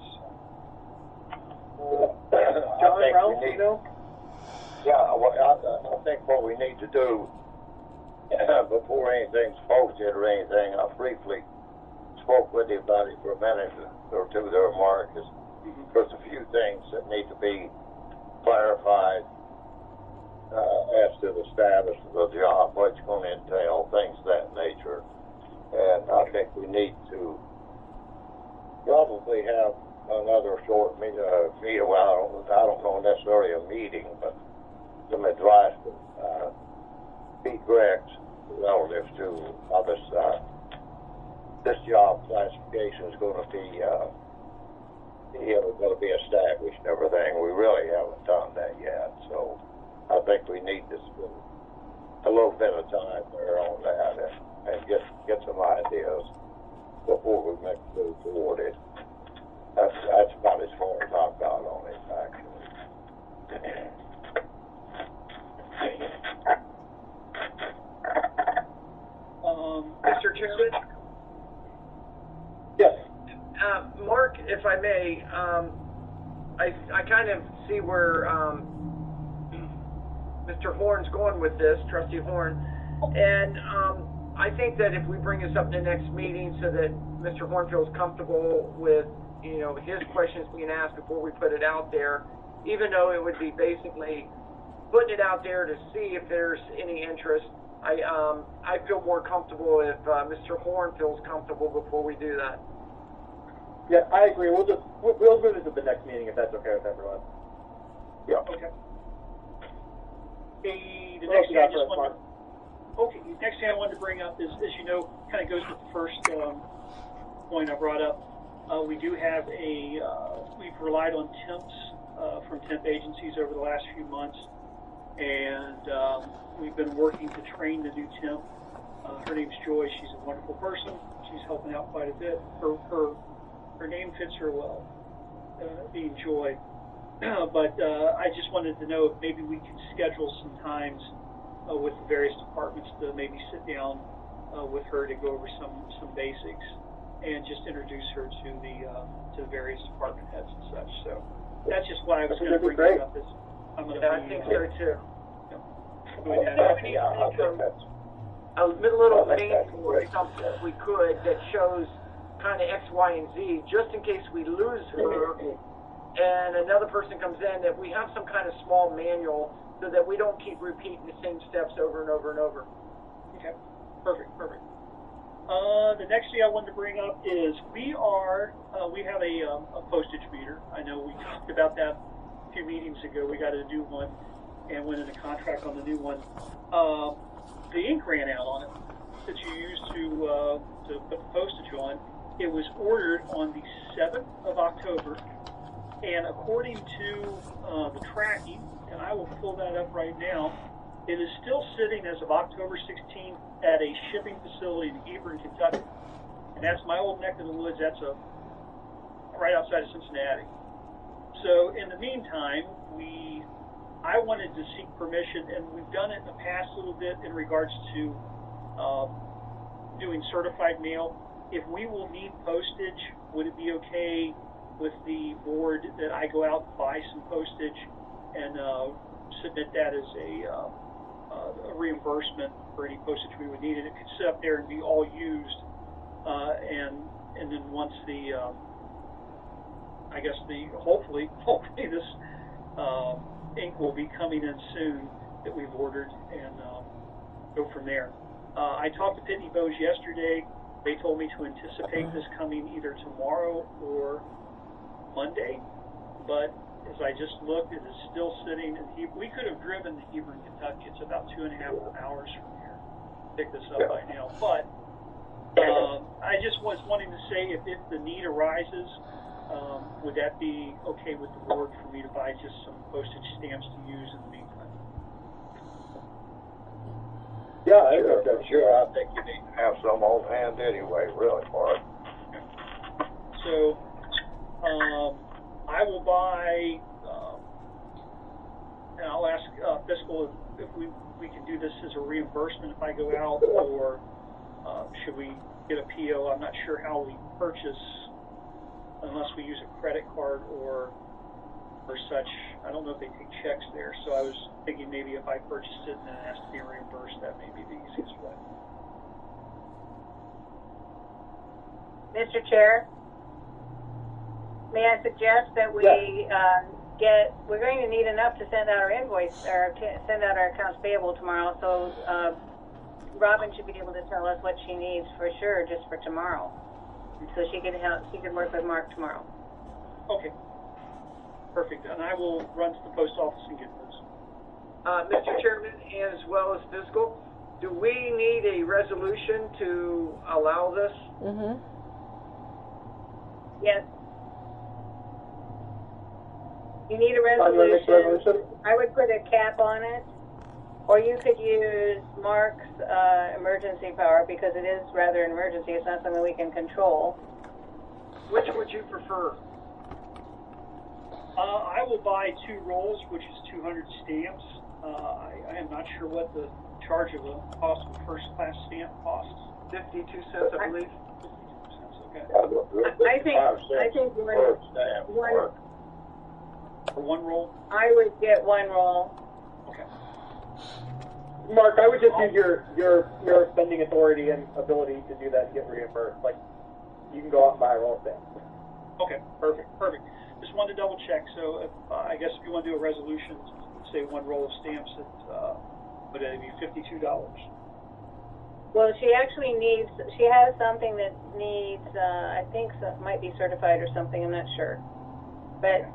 uh, John Brown, you know? Yeah, well, I, I think what we need to do before anything's posted or anything, I briefly spoke with everybody for a minute or two there, Mark, is mm-hmm. there's a few things that need to be clarified uh, as to the status of the job, what it's going to entail, things of that nature. And I think we need to probably have another short meeting. Uh, meet, well, I don't, I don't know necessarily a meeting, but some advice from uh, Pete Grex relative to how this uh, this job classification is going to be uh, you know, going to be established and everything. We really haven't done that yet, so I think we need to spend a little bit of time there on that. And, and get get some ideas before we make a move toward it. That's that's about as far as I've got on it, actually. um, Mister Chairman? Yes. Uh, Mark, if I may, um, I I kind of see where um, Mister Horn's going with this, Trustee Horn, and um, I think that if we bring this up in the next meeting so that Mister Horn feels comfortable with, you know, his questions being asked before we put it out there, even though it would be basically putting it out there to see if there's any interest, I um, I feel more comfortable if uh, Mister Horn feels comfortable before we do that. Yeah, I agree. We'll just we'll, we'll move it to the next meeting if that's okay with everyone. Yeah. Okay. Okay, the next thing I just wanted Okay, next thing I wanted to bring up is, as you know, kind of goes with the first um, point I brought up, uh, we do have a, uh, we've relied on temps uh, from temp agencies over the last few months, and um, we've been working to train the new temp. Uh, her name's Joy. She's a wonderful person. She's helping out quite a bit. Her her, her name fits her well, uh, being Joy. But uh, I just wanted to know if maybe we could schedule some times uh, with the various departments to maybe sit down uh, with her to go over some, some basics and just introduce her to the uh, to the various department heads and such. So that's just why I was going to bring it up. Is I'm going to Yeah, I be, think uh, so too. Yeah. Go ahead. We need Yeah, I to think make that's, a, a little I think name that's for great. something if we could that shows kind of X, Y, and Z, just in case we lose her and another person comes in, that we have some kind of small manual so that we don't keep repeating the same steps over and over and over. Okay, perfect, perfect. Uh, the next thing I wanted to bring up is we are, uh, we have a, um, a postage meter. I know we talked about that a few meetings ago. We got a new one and went into contract on the new one. Uh, the ink ran out on it that you use to, uh, to put the postage on. It was ordered on the seventh of October, and according to uh, the tracking, and I will pull that up right now, it is still sitting as of October sixteenth at a shipping facility in Hebron, Kentucky. And that's my old neck of the woods. That's a right outside of Cincinnati. So in the meantime, we I wanted to seek permission, and we've done it in the past a little bit in regards to uh, doing certified mail. If we will need postage, would it be okay with the board that I go out and buy some postage and uh, submit that as a, uh, uh, a reimbursement for any postage we would need, and it could sit up there and be all used, uh, and and then once the um, I guess the hopefully hopefully this uh, ink will be coming in soon that we've ordered, and um, go from there. Uh, I talked to Pitney Bowes yesterday. They told me to anticipate this coming either tomorrow or Monday, but as I just looked, it is still sitting in Hebron. We could have driven to Hebron, Kentucky. It's about two and a half hours from here. Pick this up by now, but um, I just was wanting to say, if, if the need arises, um, would that be okay with the board for me to buy just some postage stamps to use in the meantime? Yeah, I sure, think that's sure. I think you need to have some on hand anyway, really, Mark. So um, I will buy, um, and I'll ask uh, Fiscal if, if we, we can do this as a reimbursement if I go out, or uh, should we get a P O? I'm not sure how we purchase unless we use a credit card or or such. I don't know if they take checks there, so I was thinking maybe if I purchased it and then it has to be reimbursed, that may be the easiest way. Mister Chair, may I suggest that we Yes. uh, get, we're going to need enough to send out our invoice, or to send out our accounts payable tomorrow, so uh, Robin should be able to tell us what she needs for sure just for tomorrow. So she can help, she can work with Mark tomorrow. Okay. Perfect. And I will run to the post office and get those. Uh, Mister Chairman, as well as fiscal, do we need a resolution to allow this? Mm-hmm. Yes. You need a On your next resolution. resolution? I would put a cap on it, or you could use Mark's uh, emergency power, because it is rather an emergency. It's not something we can control. Which would you prefer? Uh, I will buy two rolls, which is two hundred stamps. Uh, I, I am not sure what the charge of a cost of a first class stamp costs. fifty-two cents, I believe. fifty-two cents, okay. I think, I think one, Per stamp, one, Mark. For one roll? I would get one roll. Okay. Mark, I would just use your, your, your spending authority and ability to do that and get reimbursed. Like, you can go out and buy a roll stamp. Okay, perfect, perfect. Just wanted to double check. So if, uh, I guess if you want to do a resolution, say one roll of stamps, it uh, would it be fifty-two dollars? Well, she actually needs, she has something that needs, uh, I think so, might be certified or something, I'm not sure. But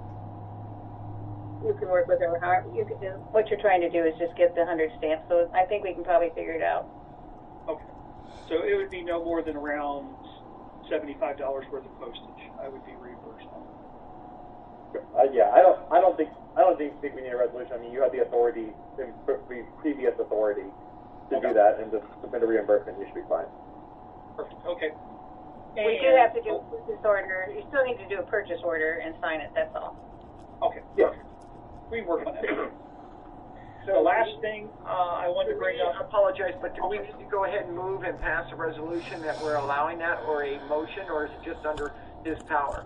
you can work with her. How, you can, what you're trying to do is just get the one hundred stamps, so I think we can probably figure it out. Okay. So it would be no more than around seventy-five dollars worth of postage I would be reimbursed on. Uh, yeah, I don't, I don't think, I don't think, think we need a resolution. I mean, you have the authority, the pre- previous authority to Okay. do that and just submit a reimbursement. You should be fine. Perfect. Okay. We do have to do a purchase order. You still need to do a purchase order and sign it, that's all. Okay. Yeah. We can work on that. So the last thing uh, I wanted to bring I up. apologize, but do we need to go ahead and move and pass a resolution that we're allowing that, or a motion, or is it just under his power?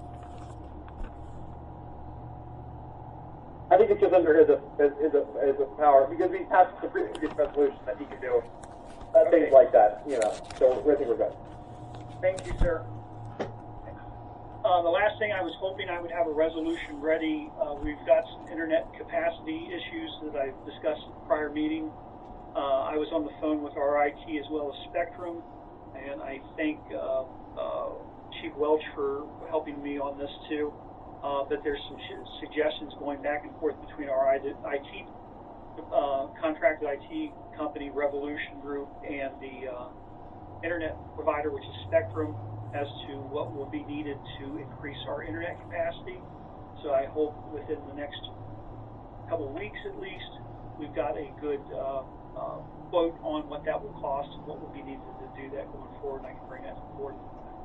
I think it's just under his, his, his, his power, because we passed the previous resolution that he can do uh, Okay. things like that, you know, so I think we're good. Thank you, sir. Uh, the last thing I was hoping I would have a resolution ready. Uh, we've got some internet capacity issues that I discussed in the prior meeting. Uh, I was on the phone with our I T as well as Spectrum, and I thank uh, uh, Chief Welch for helping me on this too. Uh, but there's some suggestions going back and forth between our I T, uh, contracted I T company, Revolution Group, and the uh, internet provider, which is Spectrum, as to what will be needed to increase our internet capacity. So I hope within the next couple of weeks at least, we've got a good uh, uh, quote on what that will cost and what will be needed to do that going forward, and I can bring that to the board.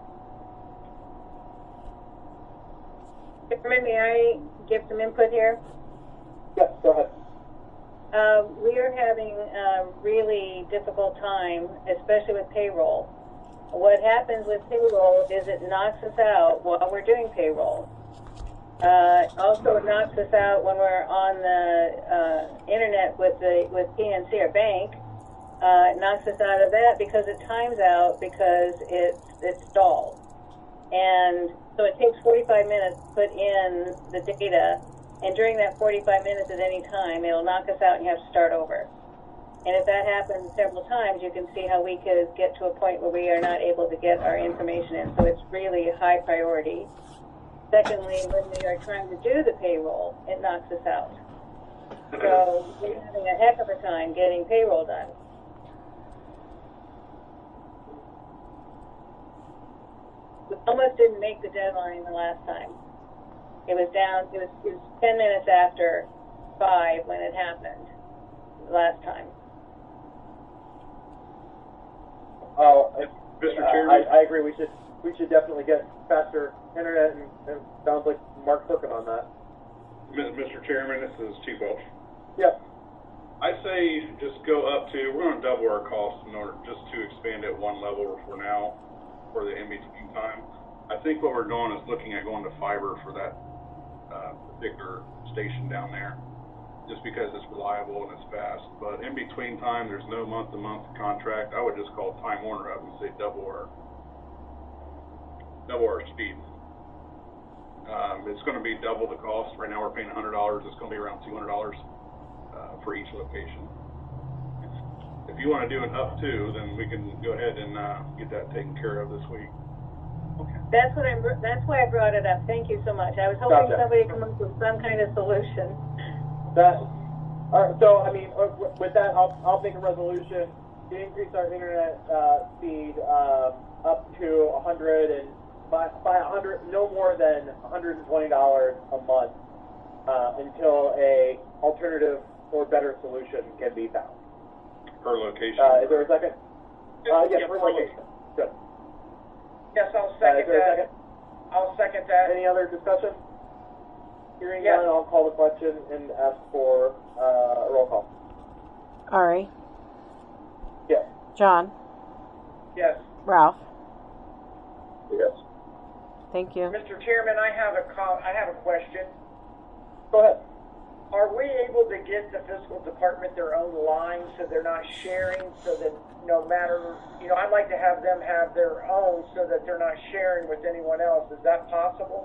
Chairman, may I give some input here? Yes, go ahead. Uh, we are having a really difficult time, especially with payroll. What happens with payroll is it knocks us out while we're doing payroll. Uh, also, it knocks us out when we're on the uh, internet with the with P N C, our bank. Uh, it knocks us out of that because it times out because it's it's stalled. And so it takes forty-five minutes to put in the data, and during that forty-five minutes at any time, it'll knock us out and you have to start over. And if that happens several times, you can see how we could get to a point where we are not able to get our information in. So it's really a high priority. Secondly, when we are trying to do the payroll, it knocks us out. So we're having a heck of a time getting payroll done. We almost didn't make the deadline the last time. It was down, it was, it was ten minutes after five when it happened the last time. Oh, Mister uh, Chairman? I, I agree. We should we should definitely get faster internet, and, and sounds like Mark's working on that. Mister Chairman, this is Chief Welch. Yep. I say just go up to, we're going to double our costs in order just to expand at one level for now, for the in-between time. I think what we're doing is looking at going to fiber for that uh, particular station down there, just because it's reliable and it's fast. But in between time, there's no month-to-month contract. I would just call Time Warner up and say double our, double our speed. Um, it's going to be double the cost. Right now we're paying one hundred dollars. It's going to be around two hundred dollars uh, for each location. If you want to do an up to, then we can go ahead and uh, get that taken care of this week. Okay. That's what I'm. That's why I brought it up. Thank you so much. I was hoping Gotcha. somebody would come up with some kind of solution. That. All right, so I mean, uh, w- with that, I'll I'll make a resolution to increase our internet uh, speed um, up to one hundred and by by one hundred, no more than one hundred twenty dollars a month uh, until a alternative or better solution can be found. Per location. Uh, is there a second? Uh, yes, Yeah, per per location. Good. Yes, I'll Uh, second is there a that. second? I'll second that. Any other discussion? Hearing Yes. none, I'll call the question and ask for uh, a roll call. Ari, Yes. John, Yes. Ralph. Yes. Thank you. Mister Chairman, I have a com- I have a question. Go ahead. Are we able to get the fiscal department their own line so they're not sharing, so that no matter, you know, I'd like to have them have their own so that they're not sharing with anyone else. Is that possible?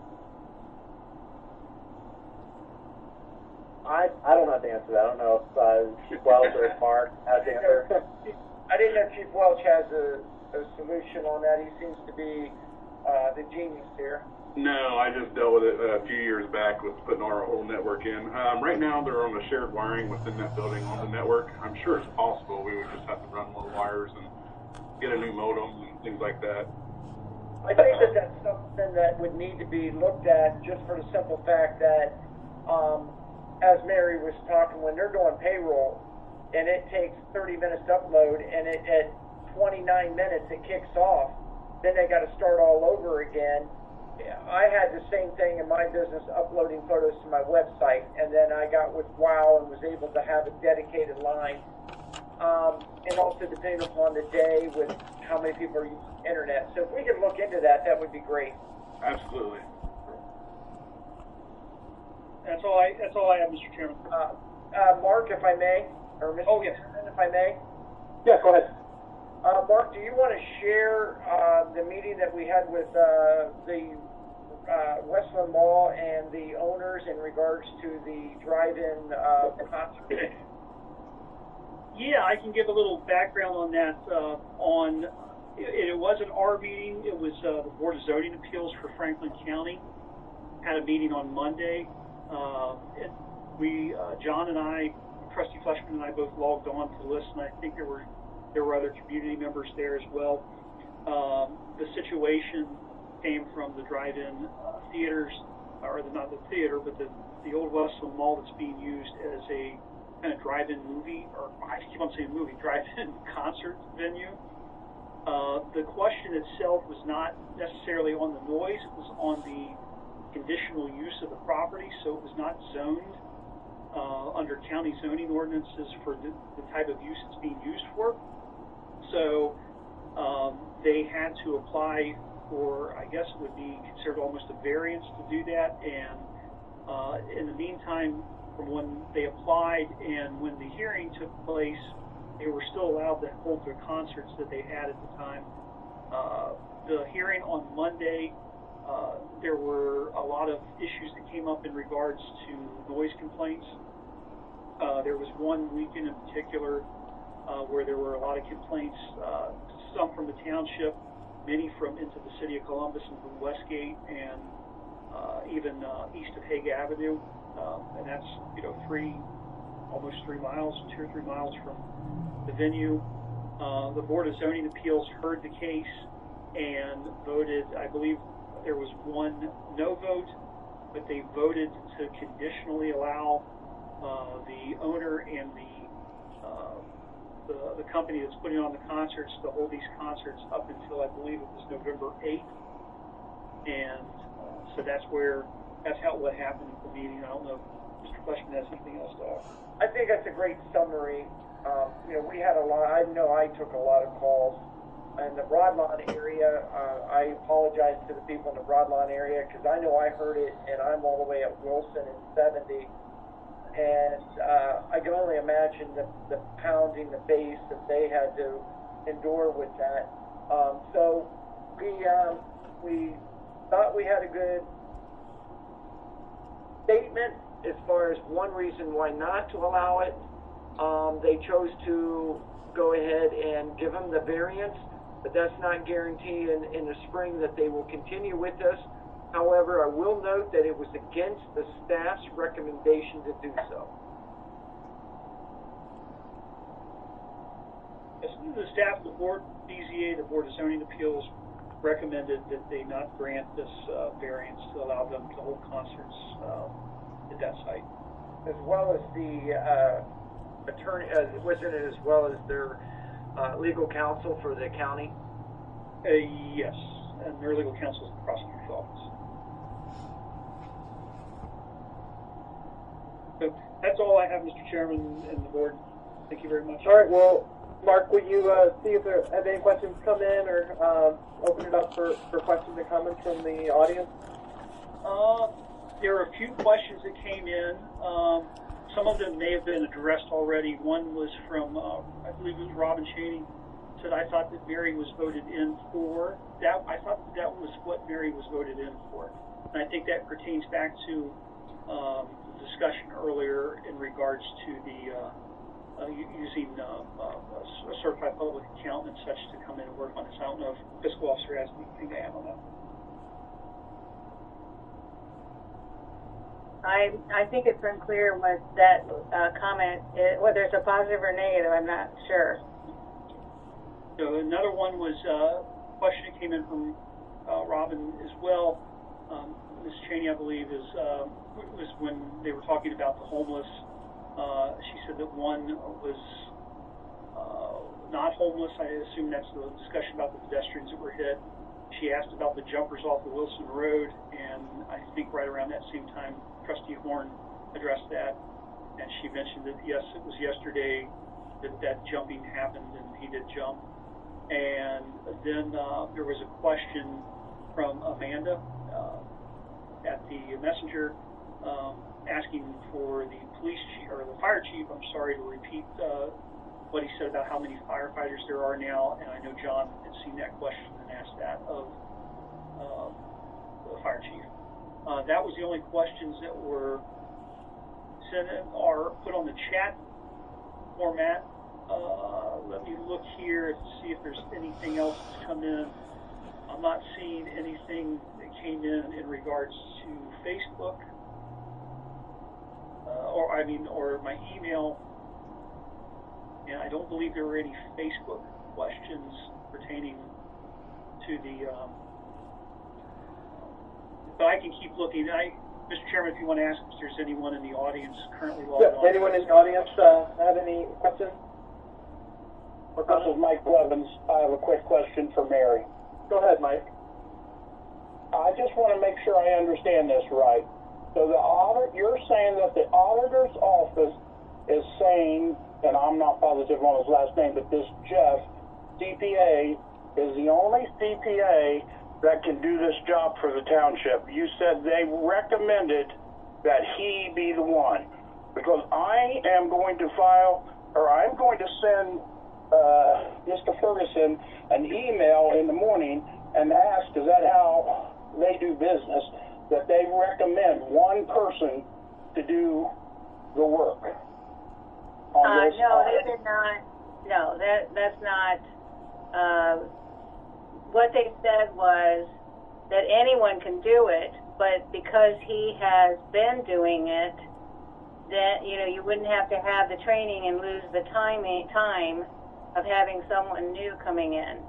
I I don't have to answer that. I don't know if uh, Chief Wells or Mark has the answer. I didn't know Chief Welch has a, a solution on that. He seems to be uh, the genius here. No, I just dealt with it a few years back with putting our whole network in. Um, right now, they're on the shared wiring within that building on the network. I'm sure it's possible. We would just have to run more wires and get a new modem and things like that. I think that that's something that would need to be looked at just for the simple fact that, um, as Mary was talking, when they're doing payroll and it takes thirty minutes to upload and it, at twenty-nine minutes it kicks off, then they got to start all over again. I had the same thing in my business, uploading photos to my website, and then I got with WOW and was able to have a dedicated line. Um, and also depending upon the day with how many people are using internet. So if we could look into that, that would be great. Absolutely. That's all I. That's all I have, Mister Chairman. Uh, uh, Mark, if I may, or Mister Oh, yes. Chairman, if I may. Yeah, go ahead. Uh, Mark, do you want to share uh, the meeting that we had with uh, the uh, Westland Mall and the owners in regards to the drive-in uh, concert? Yeah, I can give a little background on that. Uh, on it, it wasn't our meeting. It was uh, the Board of Zoning Appeals for Franklin County had a meeting on Monday. Uh, it, we, uh, John and I, Trustee Fleshman and I both logged on to listen. I think there were there were other community members there as well. Um, the situation came from the drive-in uh, theaters, or the, not the theater, but the the old Westland Mall that's being used as a kind of drive-in movie, or I keep on saying movie, drive-in concert venue. Uh, the question itself was not necessarily on the noise, it was on the conditional use of the property, so it was not zoned uh, under county zoning ordinances for the, the type of use it's being used for. So um, they had to apply for, I guess it would be considered almost a variance to do that, and uh, in the meantime, from when they applied and when the hearing took place, they were still allowed to hold their concerts that they had at the time. Uh, the hearing on Monday, uh, there were a lot of issues that came up in regards to noise complaints. Uh, there was one weekend in particular uh, where there were a lot of complaints, uh, some from the township, many from into the city of Columbus and from Westgate, and uh, even uh, east of Hague Avenue. Um, and that's, you know, three, almost three miles, two or three miles from the venue. Uh, the Board of Zoning Appeals heard the case and voted, I believe there was one no vote, but they voted to conditionally allow uh, the owner and the, uh, the the company that's putting on the concerts to hold these concerts up until, I believe it was November eighth. And uh, so that's where That's how what happened at the meeting. I don't know if Mister Fleshman has anything else to offer. I think that's a great summary. Um, you know, we had a lot, I know I took a lot of calls. In the Broadlawn area, uh, I apologize to the people in the Broadlawn area because I know I heard it, and I'm all the way at Wilson and seventy. And uh, I can only imagine the, the pounding, the bass that they had to endure with that. Um, so we, um, we thought we had a good statement as far as one reason why not to allow it. Um, they chose to go ahead and give them the variance, but that's not guaranteed in, in the spring that they will continue with us. However, I will note that it was against the staff's recommendation to do so. Yes, the staff, the board, B Z A, the Board of Zoning Appeals, recommended that they not grant this uh, variance to allow them to hold concerts uh, at that site. As well as the uh, attorney, uh, wasn't it as well as their uh, legal counsel for the county? Uh, yes, and their legal counsel is the prosecutor's office. So that's all I have, Mister Chairman and the board. Thank you very much. All right, well, Mark, would you uh, see if there have any questions come in, or um, open it up for, for questions and comments from the audience? Uh, there are a few questions that came in. Um, some of them may have been addressed already. One was from, uh, I believe it was Robin Cheney, said, I thought that Mary was voted in for. That I thought that, that was what Mary was voted in for. And I think that pertains back to um, the discussion earlier in regards to the uh, Uh, using uh, uh, a certified public accountant and such to come in and work on this. I don't know if the fiscal officer has anything to add on that. I I think it's unclear what that uh, comment is, whether it's a positive or negative. I'm not sure. So another one was uh, a question that came in from uh, Robin, as well. Um, Miz Cheney, I believe, is uh, was when they were talking about the homeless. Uh, she said that one was uh, not homeless. I assume that's the discussion about the pedestrians that were hit. She asked about the jumpers off the Wilson Road, and I think right around that same time, Trustee Horn addressed that, and she mentioned that yes, it was yesterday that that jumping happened, and he did jump. And then uh, there was a question from Amanda uh, at the messenger um, asking for the police chief, or the fire chief, I'm sorry, to repeat uh, what he said about how many firefighters there are now. And I know John had seen that question and asked that of uh, the fire chief. Uh, that was the only questions that were sent in or put on the chat format. Uh, let me look here to see if there's anything else that's come in. I'm not seeing anything that came in in regards to Facebook, uh, or I mean, or my email. And I don't believe there were any Facebook questions pertaining to the. Um, but I can keep looking. I, Mister Chairman, if you want to ask if there's anyone in the audience currently logged yeah, on. Anyone in the audience uh, have any questions? This is Mike Blevins. I have a quick question for Mary. Go ahead, Mike. I just want to make sure I understand this right. So the audit, you're saying that the auditor's office is saying, and I'm not positive on his last name, but this Jeff, C P A, is the only C P A that can do this job for the township. You said they recommended that he be the one. Because I am going to file, or I'm going to send uh, Mister Ferguson an email in the morning and ask, is that how they do business, that they recommend one person to do the work on Uh, this no, audit? they did not. No, that that's not. Uh, what they said was that anyone can do it, but because he has been doing it, that you know you wouldn't have to have the training and lose the time time of having someone new coming in.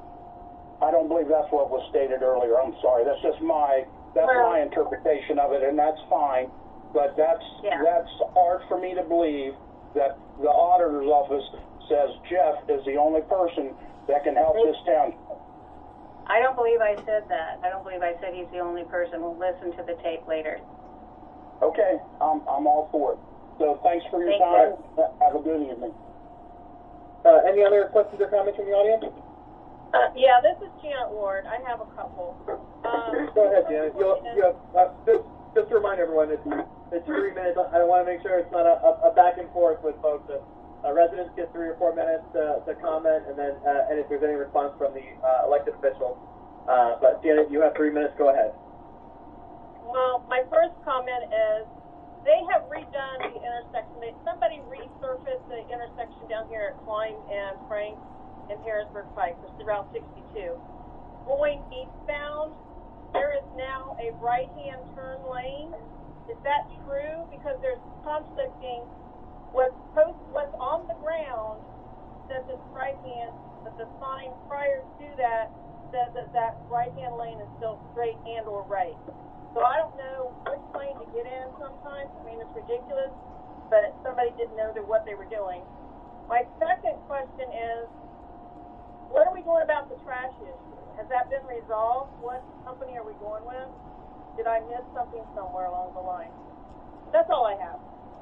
I don't believe that's what was stated earlier. I'm sorry. That's just my that's Well, my interpretation of it, and that's fine. But that's Yeah. that's hard for me to believe that the auditor's office says Jeff is the only person that can help this town. I don't believe I said that. I don't believe I said he's the only person. We'll listen to the tape later. Okay, I'm I'm all for it. So thanks for your Thank time. Have a good evening. Uh, any other questions or comments from the audience? Uh, yeah, this is Janet Ward. I have a couple. Um, Go ahead, Janet. You'll, you have, uh, just, just to remind everyone, it's, it's three minutes. I want to make sure it's not a, a, a back and forth with folks. Uh, uh, residents get three or four minutes uh, to comment, and then uh, and if there's any response from the uh, elected officials. Uh, but Janet, you have three minutes. Go ahead. Well, my first comment is they have redone the intersection. They, somebody resurfaced the intersection down here at Klein and Frank and Harrisburg Pike, which is Route sixty-two. Going eastbound, there is now a right-hand turn lane. Is that true? Because there's conflicting. What's post, what's on the ground says it's right-hand, but the sign prior to that says that that right-hand lane is still straight and or right. So I don't know which lane to get in sometimes. I mean, it's ridiculous, but somebody didn't know that what they were doing. My second question is, what are we doing about the trash issue? Has that been resolved? What company are we going with? Did I miss something somewhere along the line? That's all I have.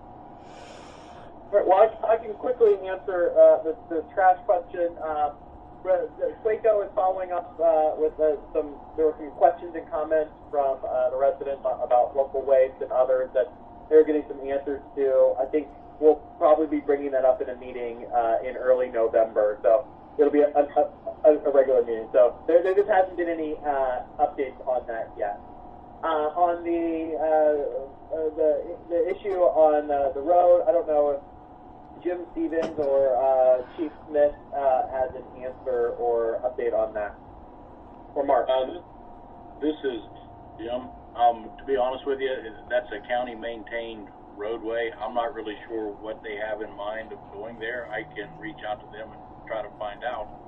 All right, well, I, I can quickly answer uh, the, the trash question. Uh, Waco is following up uh, with uh, some, there were some questions and comments from uh, the residents about local waste and others that they're getting some answers to. I think we'll probably be bringing that up in a meeting uh, in early November. So it'll be a, a, a, a regular meeting. So there, there just hasn't been any uh, updates on that yet. Uh, on the, uh, uh, the the issue on uh, the road, I don't know if Jim Stevens or uh, Chief Smith uh, has an answer or update on that. Or Mark. Uh, this is Jim. Um, to be honest with you, that's a county-maintained roadway. I'm not really sure what they have in mind of going there. I can reach out to them and try to find out.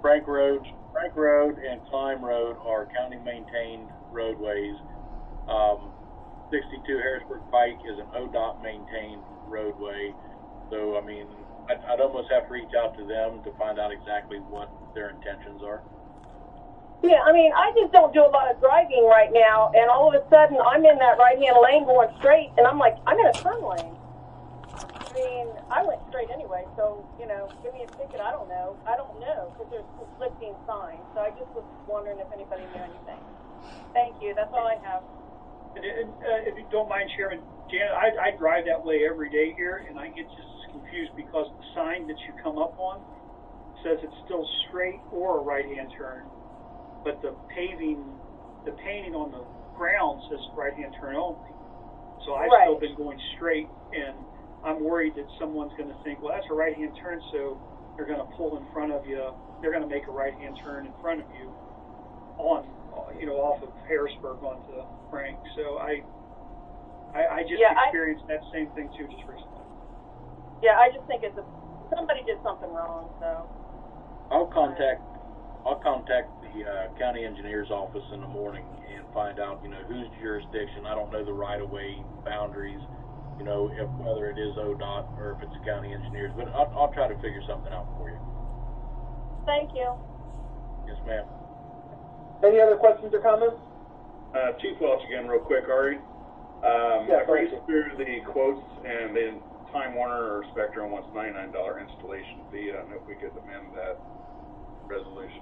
Frank Road, Frank Road and Climb Road are county maintained roadways. Um, sixty-two Harrisburg Pike is an O D O T maintained roadway. So, I mean, I'd, I'd almost have to reach out to them to find out exactly what their intentions are. Yeah, I mean, I just don't do a lot of driving right now, and all of a sudden I'm in that right-hand lane going straight, and I'm like, I'm in a turn lane. I mean, I went straight anyway, so, you know, give me a ticket, I don't know. I don't know, because there's conflicting signs, so I just was wondering if anybody knew anything. Thank you, that's all I have. And, and, uh, if you don't mind, Chairman, Janet, I, I drive that way every day here, and I get just confused because the sign that you come up on says it's still straight or a right-hand turn. But the paving, the painting on the ground says right-hand turn only. So I've right. still been going straight, and I'm worried that someone's going to think, well, that's a right-hand turn, so they're going to pull in front of you. They're going to make a right-hand turn in front of you on, you know, off of Harrisburg onto Frank. So I, I, I just yeah, experienced I, that same thing too just recently. Yeah, I just think it's a, somebody did something wrong. So I'll contact. I'll contact the uh, county engineer's office in the morning and find out, you know, whose jurisdiction. I don't know the right-of-way boundaries, you know, if whether it is O D O T or if it's county engineers. But I'll, I'll try to figure something out for you. Thank you. Yes, ma'am. Any other questions or comments? Uh, Chief Welch again, real quick, Ari. Um, Yeah, I breezed through the quotes, and then Time Warner or Spectrum wants ninety-nine dollars installation fee. I don't know if we could amend that resolution.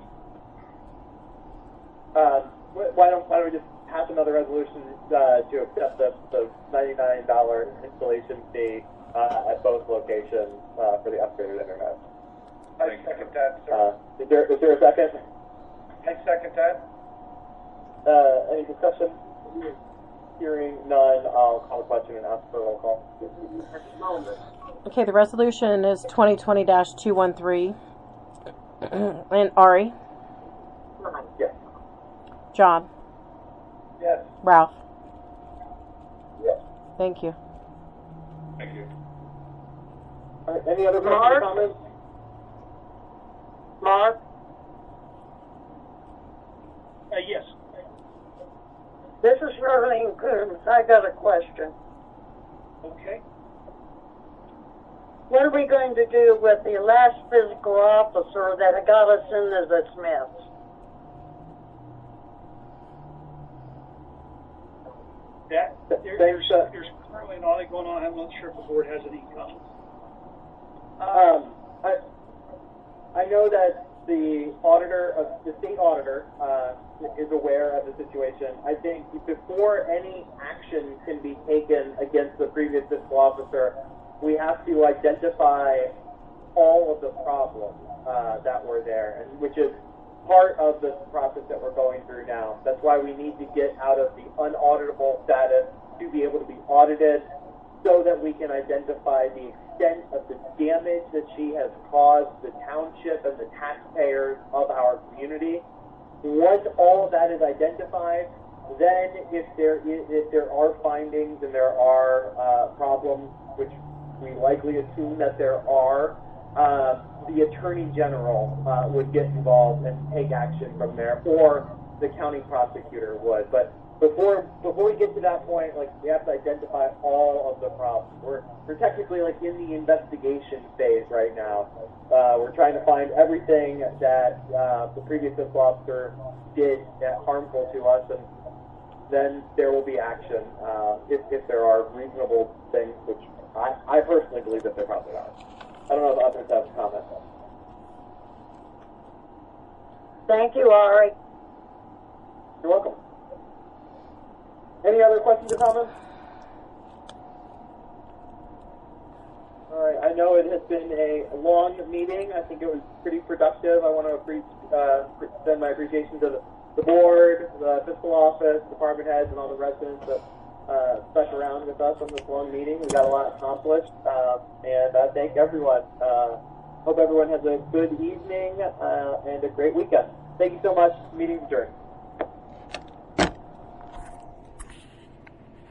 Uh, why don't why don't we just pass another resolution uh, to accept the, the ninety-nine dollars installation fee uh, at both locations uh, for the upgraded internet? I second that, sir. Uh, is there is there a second? I second that. Uh, any discussion? Hearing none, I'll call the question and ask for a roll call. Okay, the resolution is twenty twenty dash two one three. And Ari? Yes. John? Yes. Ralph? Yes. Thank you. Thank you. All right, any other questions or Mark? comments? Mark? Uh, yes. This is Charlene Coombs. I got a question. Okay. What are we going to do with the last physical officer that got us into this mess? That, there, there's, there's currently an audit going on. I'm not sure if the board has any comments. Um, I, I know that the auditor, of the state auditor, uh, is aware of the situation. I think before any action can be taken against the previous fiscal officer, we have to identify all of the problems uh, that were there, and which is part of the process that we're going through now. That's why we need to get out of the unauditable status to be able to be audited, so that we can identify the extent of the damage that she has caused the township and the taxpayers of our community. Once all of that is identified, then if there is, if there are findings and there are uh, problems, which we likely assume that there are, uh, the Attorney General uh, would get involved and take action from there, or the county prosecutor would. But before before we get to that point, like, we have to identify all of the problems. We're we're technically like in the investigation phase right now. Uh, we're trying to find everything that uh, the previous fiscal officer did that harmful to us, and then there will be action uh, if if there are reasonable things, which I, I personally believe that there probably are. I don't know if others have comments. Thank you, Ari. You're welcome. Any other questions or comments? All right, I know it has been a long meeting. I think it was pretty productive. I want to appre- uh, send my appreciation to the, the board, the fiscal office, department heads, and all the residents that uh, stuck around with us on this long meeting. We got a lot accomplished, uh, and I thank everyone. Uh, hope everyone has a good evening uh, and a great weekend. Thank you so much. Meeting adjourned.